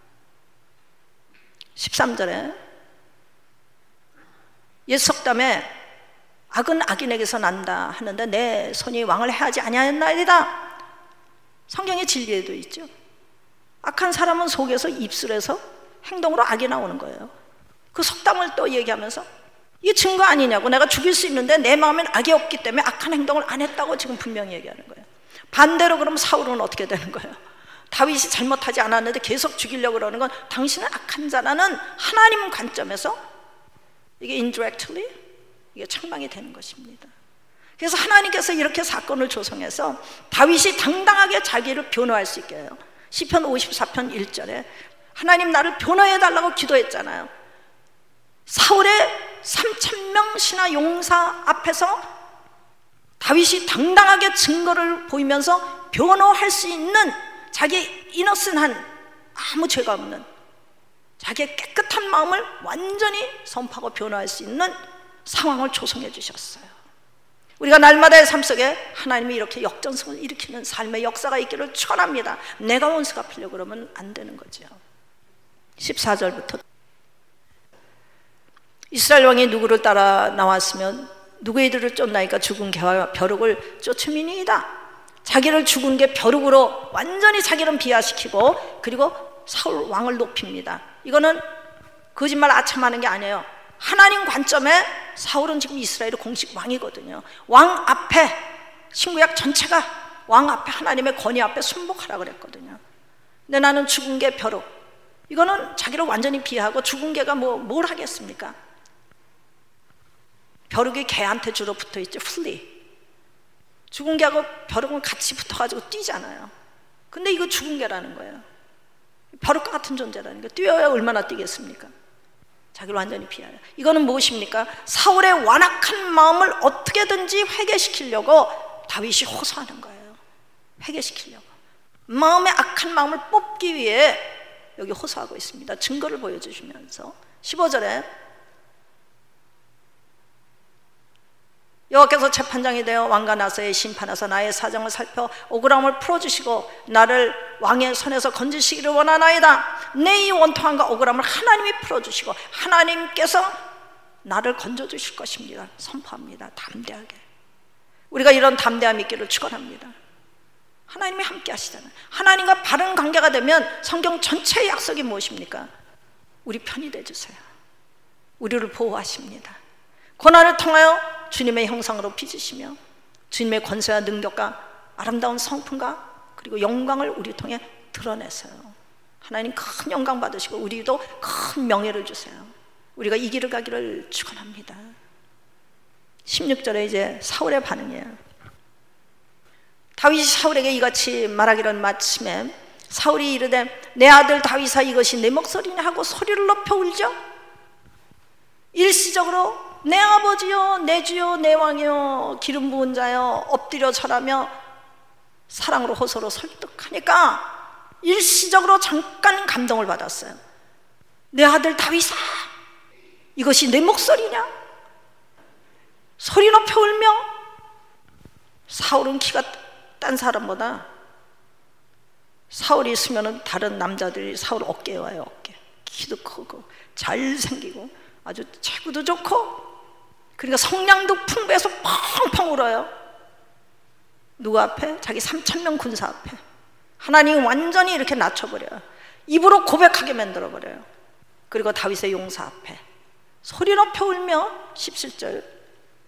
십삼 절에 옛 속담에 악은 악인에게서 난다 하는데 내 손이 왕을 해하지 아니하였나이다. 성경의 진리에도 있죠. 악한 사람은 속에서 입술에서 행동으로 악이 나오는 거예요. 그 속담을 또 얘기하면서 이게 증거 아니냐고, 내가 죽일 수 있는데 내 마음엔 악이 없기 때문에 악한 행동을 안 했다고 지금 분명히 얘기하는 거예요. 반대로 그럼 사울은 어떻게 되는 거예요? 다윗이 잘못하지 않았는데 계속 죽이려고 그러는 건 당신은 악한 자라는 하나님 관점에서 이게 indirectly 이게 책망이 되는 것입니다. 그래서 하나님께서 이렇게 사건을 조성해서 다윗이 당당하게 자기를 변호할 수 있게 해요. 시편 오십사 편 일 절에 하나님 나를 변호해달라고 기도했잖아요. 사울의 삼천 명 신하 용사 앞에서 다윗이 당당하게 증거를 보이면서 변호할 수 있는 자기 이너슨한 아무 죄가 없는 자기의 깨끗한 마음을 완전히 선포하고 변호할 수 있는 상황을 조성해 주셨어요. 우리가 날마다의 삶 속에 하나님이 이렇게 역전성을 일으키는 삶의 역사가 있기를 축원합니다. 내가 원수 갚으려고 그러면 안 되는 거죠. 십사 절부터 이스라엘 왕이 누구를 따라 나왔으면 누구의 이들을 쫓나이까 죽은 개와 벼룩을 쫓음이니이다. 자기를 죽은 개 벼룩으로 완전히 자기를 비하시키고 그리고 사울 왕을 높입니다. 이거는 거짓말 아첨하는 게 아니에요. 하나님 관점에 사울은 지금 이스라엘의 공식 왕이거든요. 왕 앞에, 신구약 전체가 왕 앞에 하나님의 권위 앞에 순복하라 그랬거든요. 근데 나는 죽은 개 벼룩, 이거는 자기를 완전히 비하하고 죽은 개가 뭐, 뭘 하겠습니까? 벼룩이 개한테 주로 붙어있죠. 플리. 죽은 개하고 벼룩은 같이 붙어가지고 뛰잖아요. 근데 이거 죽은 개라는 거예요. 벼룩과 같은 존재라는 거예요. 뛰어야 얼마나 뛰겠습니까? 자기를 완전히 비하해요. 이거는 무엇입니까? 사울의 완악한 마음을 어떻게든지 회개시키려고 다윗이 호소하는 거예요. 회개시키려고. 마음의 악한 마음을 뽑기 위해 여기 호소하고 있습니다. 증거를 보여주시면서 십오 절에 여호와께서 재판장이 되어 왕과 나서에 심판하사 나의 사정을 살펴 억울함을 풀어주시고 나를 왕의 손에서 건지시기를 원하나이다. 내 이 원통함과 억울함을 하나님이 풀어주시고 하나님께서 나를 건져주실 것입니다. 선포합니다. 담대하게. 우리가 이런 담대함이 있기를 축원합니다. 하나님이 함께 하시잖아요. 하나님과 바른 관계가 되면 성경 전체의 약속이 무엇입니까? 우리 편이 되어주세요. 우리를 보호하십니다. 고난을 통하여 주님의 형상으로 빚으시며 주님의 권세와 능력과 아름다운 성품과 그리고 영광을 우리 통해 드러내세요. 하나님 큰 영광 받으시고 우리도 큰 명예를 주세요. 우리가 이 길을 가기를 축원합니다. 십육 절에 이제 사울의 반응이에요. 다윗이 사울에게 이같이 말하기를 마침에 사울이 이르되 내 아들 다윗아 이것이 내 목소리냐 하고 소리를 높여 울죠. 일시적으로 내 아버지여 내 주여 내 왕이여 기름 부은 자여 엎드려 절하며 사랑으로 호소로 설득하니까 일시적으로 잠깐 감동을 받았어요. 내 아들 다윗아 이것이 내 목소리냐? 소리 높여 울며. 사울은 키가 딴 사람보다, 사울이 있으면 다른 남자들이 사울 어깨에 와요. 어깨. 키도 크고 잘생기고 아주 체구도 좋고 그러니까 성량도 풍부해서 펑펑 울어요. 누구 앞에? 자기 삼천 명 군사 앞에. 하나님이 완전히 이렇게 낮춰버려요. 입으로 고백하게 만들어버려요. 그리고 다윗의 용사 앞에 소리 높여 울며 십칠 절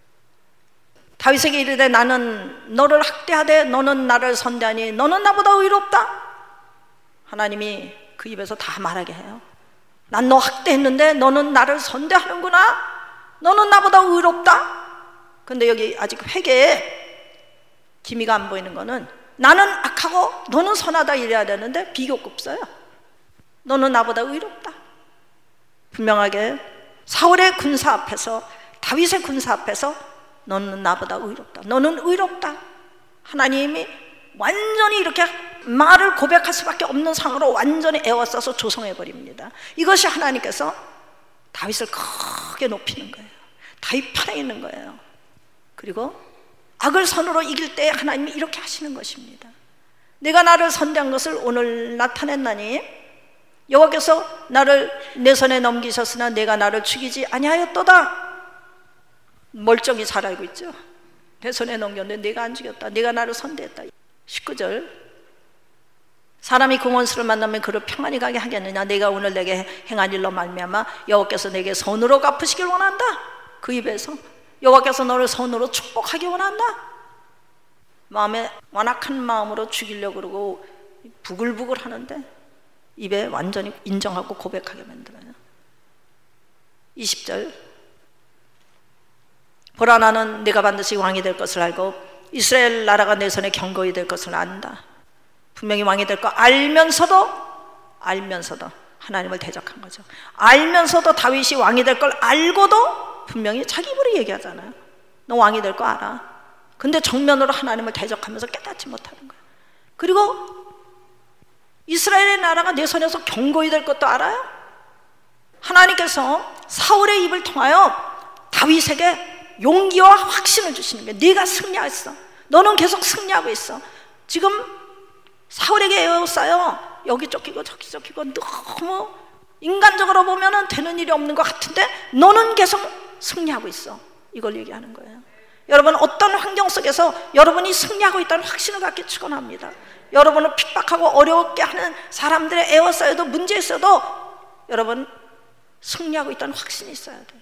다윗에게 이르되 나는 너를 학대하되 너는 나를 선대하니 너는 나보다 의롭다. 하나님이 그 입에서 다 말하게 해요. 난 너 학대했는데 너는 나를 선대하는구나. 너는 나보다 의롭다. 근데 여기 아직 회개에 기미가 안 보이는 거는 나는 악하고 너는 선하다 이래야 되는데 비교가 없어요. 너는 나보다 의롭다. 분명하게 사울의 군사 앞에서, 다윗의 군사 앞에서 너는 나보다 의롭다, 너는 의롭다. 하나님이 완전히 이렇게 말을 고백할 수밖에 없는 상으로 완전히 에워싸서 조성해버립니다. 이것이 하나님께서 다윗을 크게 높이는 거예요. 다윗 편에 있는 거예요. 그리고 악을 선으로 이길 때 하나님이 이렇게 하시는 것입니다. 내가 나를 선대한 것을 오늘 나타냈나니 여호와께서 나를 내 손에 넘기셨으나 내가 나를 죽이지 아니하였도다. 멀쩡히 잘 알고 있죠. 내 손에 넘겼는데 내가 안 죽였다, 내가 나를 선대했다. 십구 절, 사람이 그 원수를 만나면 그를 평안히 가게 하겠느냐. 내가 오늘 내게 행한 일로 말미암아 여호와께서 내게 선으로 갚으시길 원한다. 그 입에서 여호와께서 너를 선으로 축복하기 원한다. 마음에 완악한 마음으로 죽이려고 그러고 부글부글 하는데 입에 완전히 인정하고 고백하게 만들어요. 이십 절, 보라 나는 네가 반드시 왕이 될 것을 알고 이스라엘 나라가 내 손에 경고히 될 것을 안다. 분명히 왕이 될 거 알면서도 알면서도 하나님을 대적한 거죠. 알면서도 다윗이 왕이 될 걸 알고도 분명히 자기 입으로 얘기하잖아요. 너 왕이 될 거 알아. 근데 정면으로 하나님을 대적하면서 깨닫지 못하는 거예요. 그리고 이스라엘의 나라가 내 손에서 경고히 될 것도 알아요. 하나님께서 사울의 입을 통하여 다윗에게 용기와 확신을 주시는 거예요. 네가 승리했어. 너는 계속 승리하고 있어. 지금 사울에게 에워싸요. 여기 쫓기고 저기 쫓기고 너무 인간적으로 보면은 되는 일이 없는 것 같은데 너는 계속 승리하고 있어. 이걸 얘기하는 거예요. 여러분, 어떤 환경 속에서 여러분이 승리하고 있다는 확신을 갖기 축원합니다. 여러분을 핍박하고 어렵게 하는 사람들의 에워싸여도 문제 있어도 여러분 승리하고 있다는 확신이 있어야 돼요.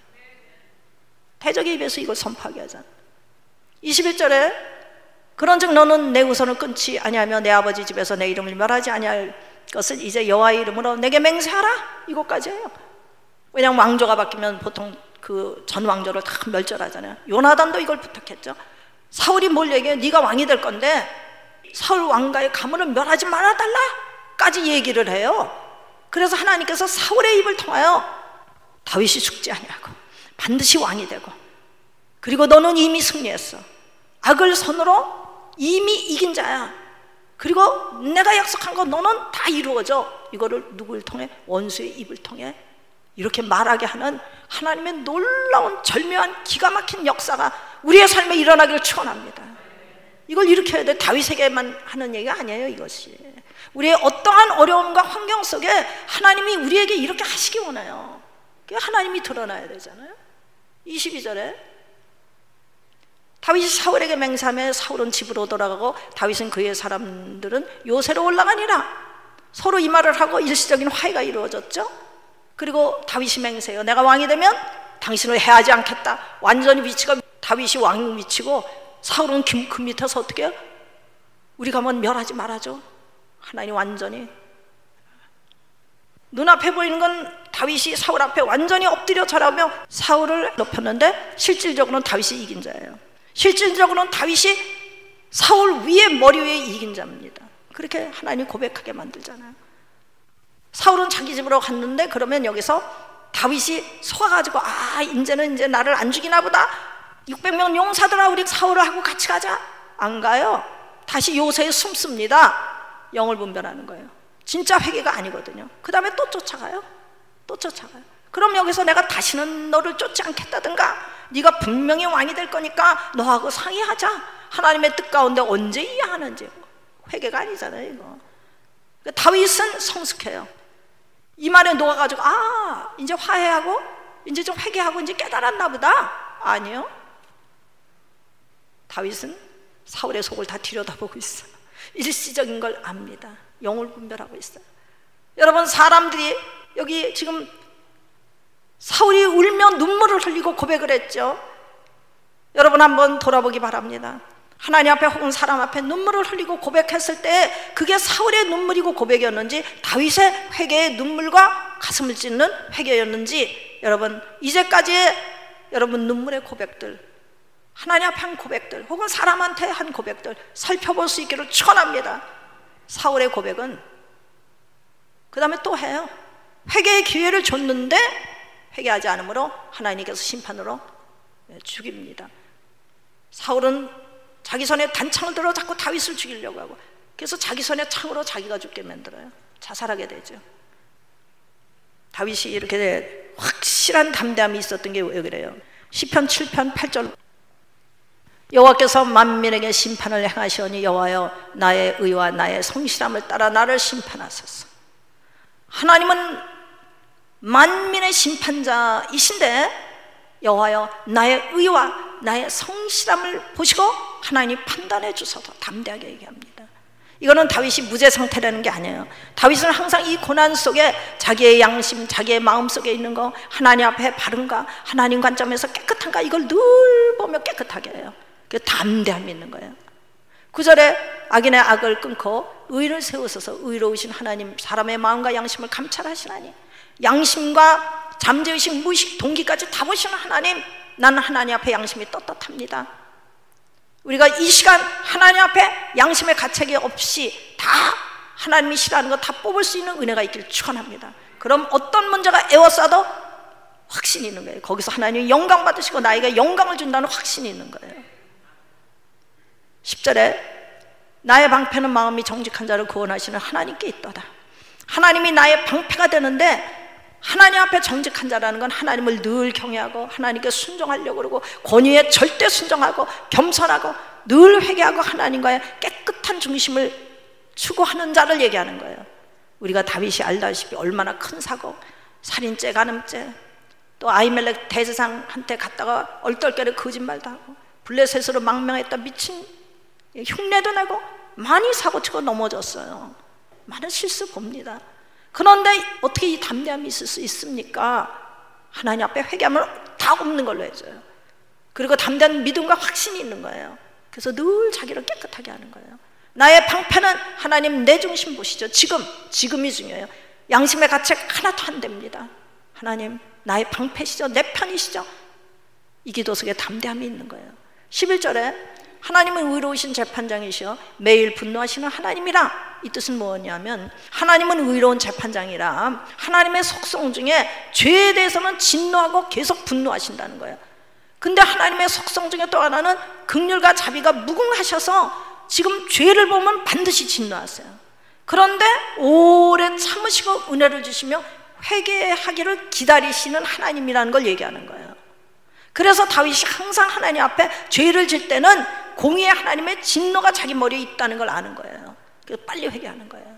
대적의 입에서 이걸 선포하게 하잖아. 이십일 절에 그런즉 너는 내 우선을 끊지 아니하며 내 아버지 집에서 내 이름을 멸하지 아니할 것을 이제 여호와의 이름으로 내게 맹세하라. 이것까지예요. 왜냐하면 왕조가 바뀌면 보통 그 전 왕조를 다 멸절하잖아요. 요나단도 이걸 부탁했죠. 사울이 뭘 얘기해? 네가 왕이 될 건데 사울 왕가의 가문을 멸하지 말아달라까지 얘기를 해요. 그래서 하나님께서 사울의 입을 통하여 다윗이 죽지 아니하고 반드시 왕이 되고, 그리고 너는 이미 승리했어. 악을 손으로 이미 이긴 자야. 그리고 내가 약속한 거 너는 다 이루어져. 이거를 누구를 통해? 원수의 입을 통해 이렇게 말하게 하는 하나님의 놀라운 절묘한 기가 막힌 역사가 우리의 삶에 일어나기를 축원합니다. 이걸 일으켜야 돼. 다윗에게만 하는 얘기가 아니에요. 이것이 우리의 어떠한 어려움과 환경 속에 하나님이 우리에게 이렇게 하시기 원해요. 하나님이 드러나야 되잖아요. 이십이 절에 다윗이 사울에게 맹세하며 사울은 집으로 돌아가고 다윗은 그의 사람들은 요새로 올라가니라. 서로 이 말을 하고 일시적인 화해가 이루어졌죠. 그리고 다윗이 맹세해요. 내가 왕이 되면 당신을 해하지 않겠다. 완전히 위치가 다윗이 왕 위치고 사울은 그 밑에서 어떻게 해요? 우리가 한번 멸하지 말아줘. 하나님 완전히 눈앞에 보이는 건 다윗이 사울 앞에 완전히 엎드려 절하며 사울을 높였는데 실질적으로는 다윗이 이긴 자예요. 실질적으로는 다윗이 사울 위에 머리 위에 이긴 자입니다. 그렇게 하나님이 고백하게 만들잖아요. 사울은 자기 집으로 갔는데 그러면 여기서 다윗이 속아가지고 아 이제는 이제 나를 안 죽이나 보다. 육백 명 용사들아 우리 사울을 하고 같이 가자. 안 가요. 다시 요새에 숨습니다. 영을 분별하는 거예요. 진짜 회개가 아니거든요. 그 다음에 또 쫓아가요. 또 쫓아가요. 그럼 여기서 내가 다시는 너를 쫓지 않겠다든가 네가 분명히 왕이 될 거니까 너하고 상의하자. 하나님의 뜻 가운데 언제 이해하는지. 회개가 아니잖아요 이거. 다윗은 성숙해요. 이 말에 녹아가지고 아 이제 화해하고 이제 좀 회개하고 이제 깨달았나 보다. 아니요. 다윗은 사울의 속을 다 들여다보고 있어요. 일시적인 걸 압니다. 영을 분별하고 있어요. 여러분, 사람들이 여기 지금 사울이 울며 눈물을 흘리고 고백을 했죠. 여러분 한번 돌아보기 바랍니다. 하나님 앞에 혹은 사람 앞에 눈물을 흘리고 고백했을 때 그게 사울의 눈물이고 고백이었는지 다윗의 회개의 눈물과 가슴을 찢는 회개였는지, 여러분 이제까지의 여러분 눈물의 고백들 하나님 앞에 한 고백들 혹은 사람한테 한 고백들 살펴볼 수 있기를 축원합니다. 사울의 고백은 그 다음에 또 해요. 회개의 기회를 줬는데 회개하지 않으므로 하나님께서 심판으로 죽입니다. 사울은 자기 손에 단창을 들어 자꾸 다윗을 죽이려고 하고, 그래서 자기 손에 창으로 자기가 죽게 만들어요. 자살하게 되죠. 다윗이 이렇게 확실한 담대함이 있었던 게 왜 그래요? 시편 칠 편 팔 절, 여호와께서 만민에게 심판을 행하시오니 여호와여 나의 의와 나의 성실함을 따라 나를 심판하소서. 하나님은 만민의 심판자이신데 여호와여 나의 의와 나의 성실함을 보시고 하나님이 판단해 주셔서 담대하게 얘기합니다. 이거는 다윗이 무죄 상태라는 게 아니에요. 다윗은 항상 이 고난 속에 자기의 양심, 자기의 마음 속에 있는 거, 하나님 앞에 바른가, 하나님 관점에서 깨끗한가, 이걸 늘 보며 깨끗하게 해요. 그 담대함이 있는 거예요. 구 절에 악인의 악을 끊고 의를 세우셔서 의로우신 하나님, 사람의 마음과 양심을 감찰하시나니 양심과 잠재의식, 무의식, 동기까지 다 보시는 하나님, 나는 하나님 앞에 양심이 떳떳합니다. 우리가 이 시간 하나님 앞에 양심의 가책이 없이 다 하나님이 싫어하는 거 다 뽑을 수 있는 은혜가 있길 축원합니다. 그럼 어떤 문제가 에워싸도 확신이 있는 거예요. 거기서 하나님이 영광 받으시고 나에게 영광을 준다는 확신이 있는 거예요. 십 절에 나의 방패는 마음이 정직한 자를 구원하시는 하나님께 있도다. 하나님이 나의 방패가 되는데, 하나님 앞에 정직한 자라는 건 하나님을 늘 경외하고 하나님께 순종하려고 그러고 권위에 절대 순종하고 겸손하고 늘 회개하고 하나님과의 깨끗한 중심을 추구하는 자를 얘기하는 거예요. 우리가 다윗이 알다시피 얼마나 큰 사고, 살인죄, 간음죄, 또 아히멜렉 대제사장한테 갔다가 얼떨결에 거짓말도 하고 블레셋으로 망명했다 미친 흉내도 내고 많이 사고치고 넘어졌어요. 많은 실수 봅니다. 그런데 어떻게 이 담대함이 있을 수 있습니까? 하나님 앞에 회개하면 다 없는 걸로 해줘요. 그리고 담대한 믿음과 확신이 있는 거예요. 그래서 늘 자기를 깨끗하게 하는 거예요. 나의 방패는 하나님 내 중심 보시죠. 지금, 지금이 중요해요. 양심의 가책 하나도 안 됩니다. 하나님 나의 방패시죠. 내 편이시죠. 이 기도 속에 담대함이 있는 거예요. 십일 절에 하나님은 의로우신 재판장이시여 매일 분노하시는 하나님이라. 이 뜻은 뭐냐면 하나님은 의로운 재판장이라 하나님의 속성 중에 죄에 대해서는 진노하고 계속 분노하신다는 거예요. 근데 하나님의 속성 중에 또 하나는 긍휼과 자비가 무궁하셔서 지금 죄를 보면 반드시 진노하세요. 그런데 오래 참으시고 은혜를 주시며 회개하기를 기다리시는 하나님이라는 걸 얘기하는 거예요. 그래서 다윗이 항상 하나님 앞에 죄를 질 때는 공의의 하나님의 진노가 자기 머리에 있다는 걸 아는 거예요. 그래서 빨리 회개하는 거예요.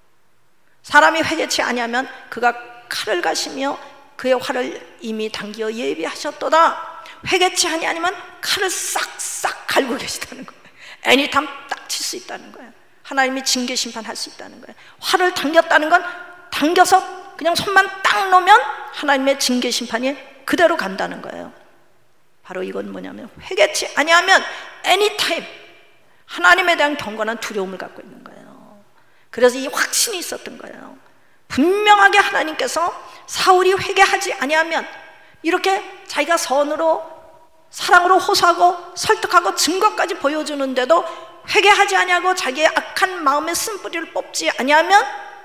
사람이 회개치 아니하면 그가 칼을 가시며 그의 활을 이미 당기어 예비하셨도다. 회개치 아니하면 칼을 싹싹 갈고 계시다는 거예요. 애니탐 딱 칠 수 있다는 거예요. 하나님이 징계 심판할 수 있다는 거예요. 활을 당겼다는 건 당겨서 그냥 손만 딱 놓으면 하나님의 징계 심판이 그대로 간다는 거예요. 바로 이건 뭐냐면 회개치 아니하면 anytime 하나님에 대한 경건한 두려움을 갖고 있는 거예요. 그래서 이 확신이 있었던 거예요. 분명하게 하나님께서 사울이 회개하지 아니하면 이렇게 자기가 선으로 사랑으로 호소하고 설득하고 증거까지 보여주는데도 회개하지 아니하고 자기의 악한 마음의 쓴뿌리를 뽑지 아니하면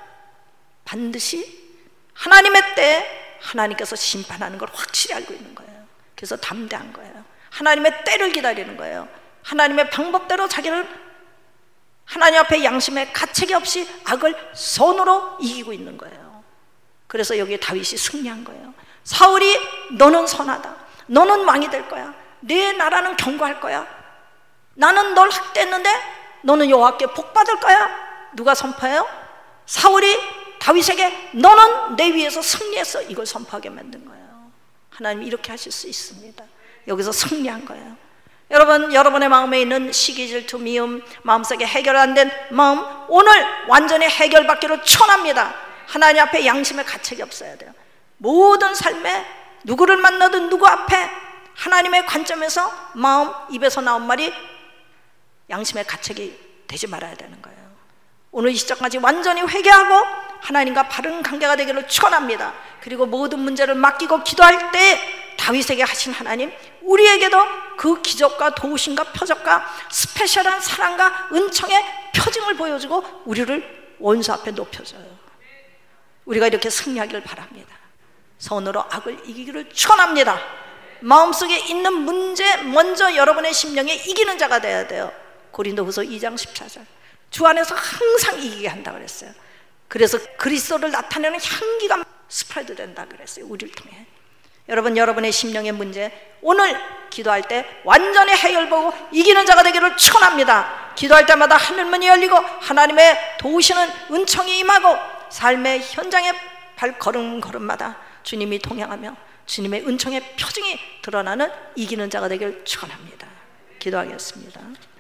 반드시 하나님의 때에 하나님께서 심판하는 걸 확실히 알고 있는 거예요. 그래서 담대한 거예요. 하나님의 때를 기다리는 거예요. 하나님의 방법대로 자기를 하나님 앞에 양심에 가책이 없이 악을 선으로 이기고 있는 거예요. 그래서 여기 다윗이 승리한 거예요. 사울이 너는 선하다, 너는 왕이 될 거야, 내 나라는 견고할 거야, 나는 널 학대했는데 너는 여호와께 복 받을 거야. 누가 선포해요? 사울이 다윗에게 너는 내 위에서 승리했어, 이걸 선포하게 만든 거예요. 하나님이 이렇게 하실 수 있습니다. 여기서 승리한 거예요. 여러분, 여러분의 마음에 있는 시기, 질투, 미움, 마음속에 해결 안 된 마음, 오늘 완전히 해결받기를 축원합니다. 하나님 앞에 양심의 가책이 없어야 돼요. 모든 삶에 누구를 만나든 누구 앞에 하나님의 관점에서 마음, 입에서 나온 말이 양심의 가책이 되지 말아야 되는 거예요. 오늘 이 시점까지 완전히 회개하고 하나님과 바른 관계가 되기를 축원합니다. 그리고 모든 문제를 맡기고 기도할 때 다윗에게 하신 하나님, 우리에게도 그 기적과 도우심과 표적과 스페셜한 사랑과 은총의 표징을 보여주고 우리를 원수 앞에 높여줘요. 우리가 이렇게 승리하기를 바랍니다. 선으로 악을 이기기를 축원합니다. 마음속에 있는 문제 먼저 여러분의 심령에 이기는 자가 돼야 돼요. 고린도후서 이 장 십사 절, 주 안에서 항상 이기게 한다 그랬어요. 그래서 그리스도를 나타내는 향기가 스프레드 된다 그랬어요. 우리를 통해. 여러분, 여러분의 심령의 문제 오늘 기도할 때 완전히 해결보고 이기는 자가 되기를 축원합니다. 기도할 때마다 하늘문이 열리고 하나님의 도우시는 은총이 임하고 삶의 현장의 발걸음 걸음마다 주님이 동행하며 주님의 은총의 표징이 드러나는 이기는 자가 되기를 축원합니다. 기도하겠습니다.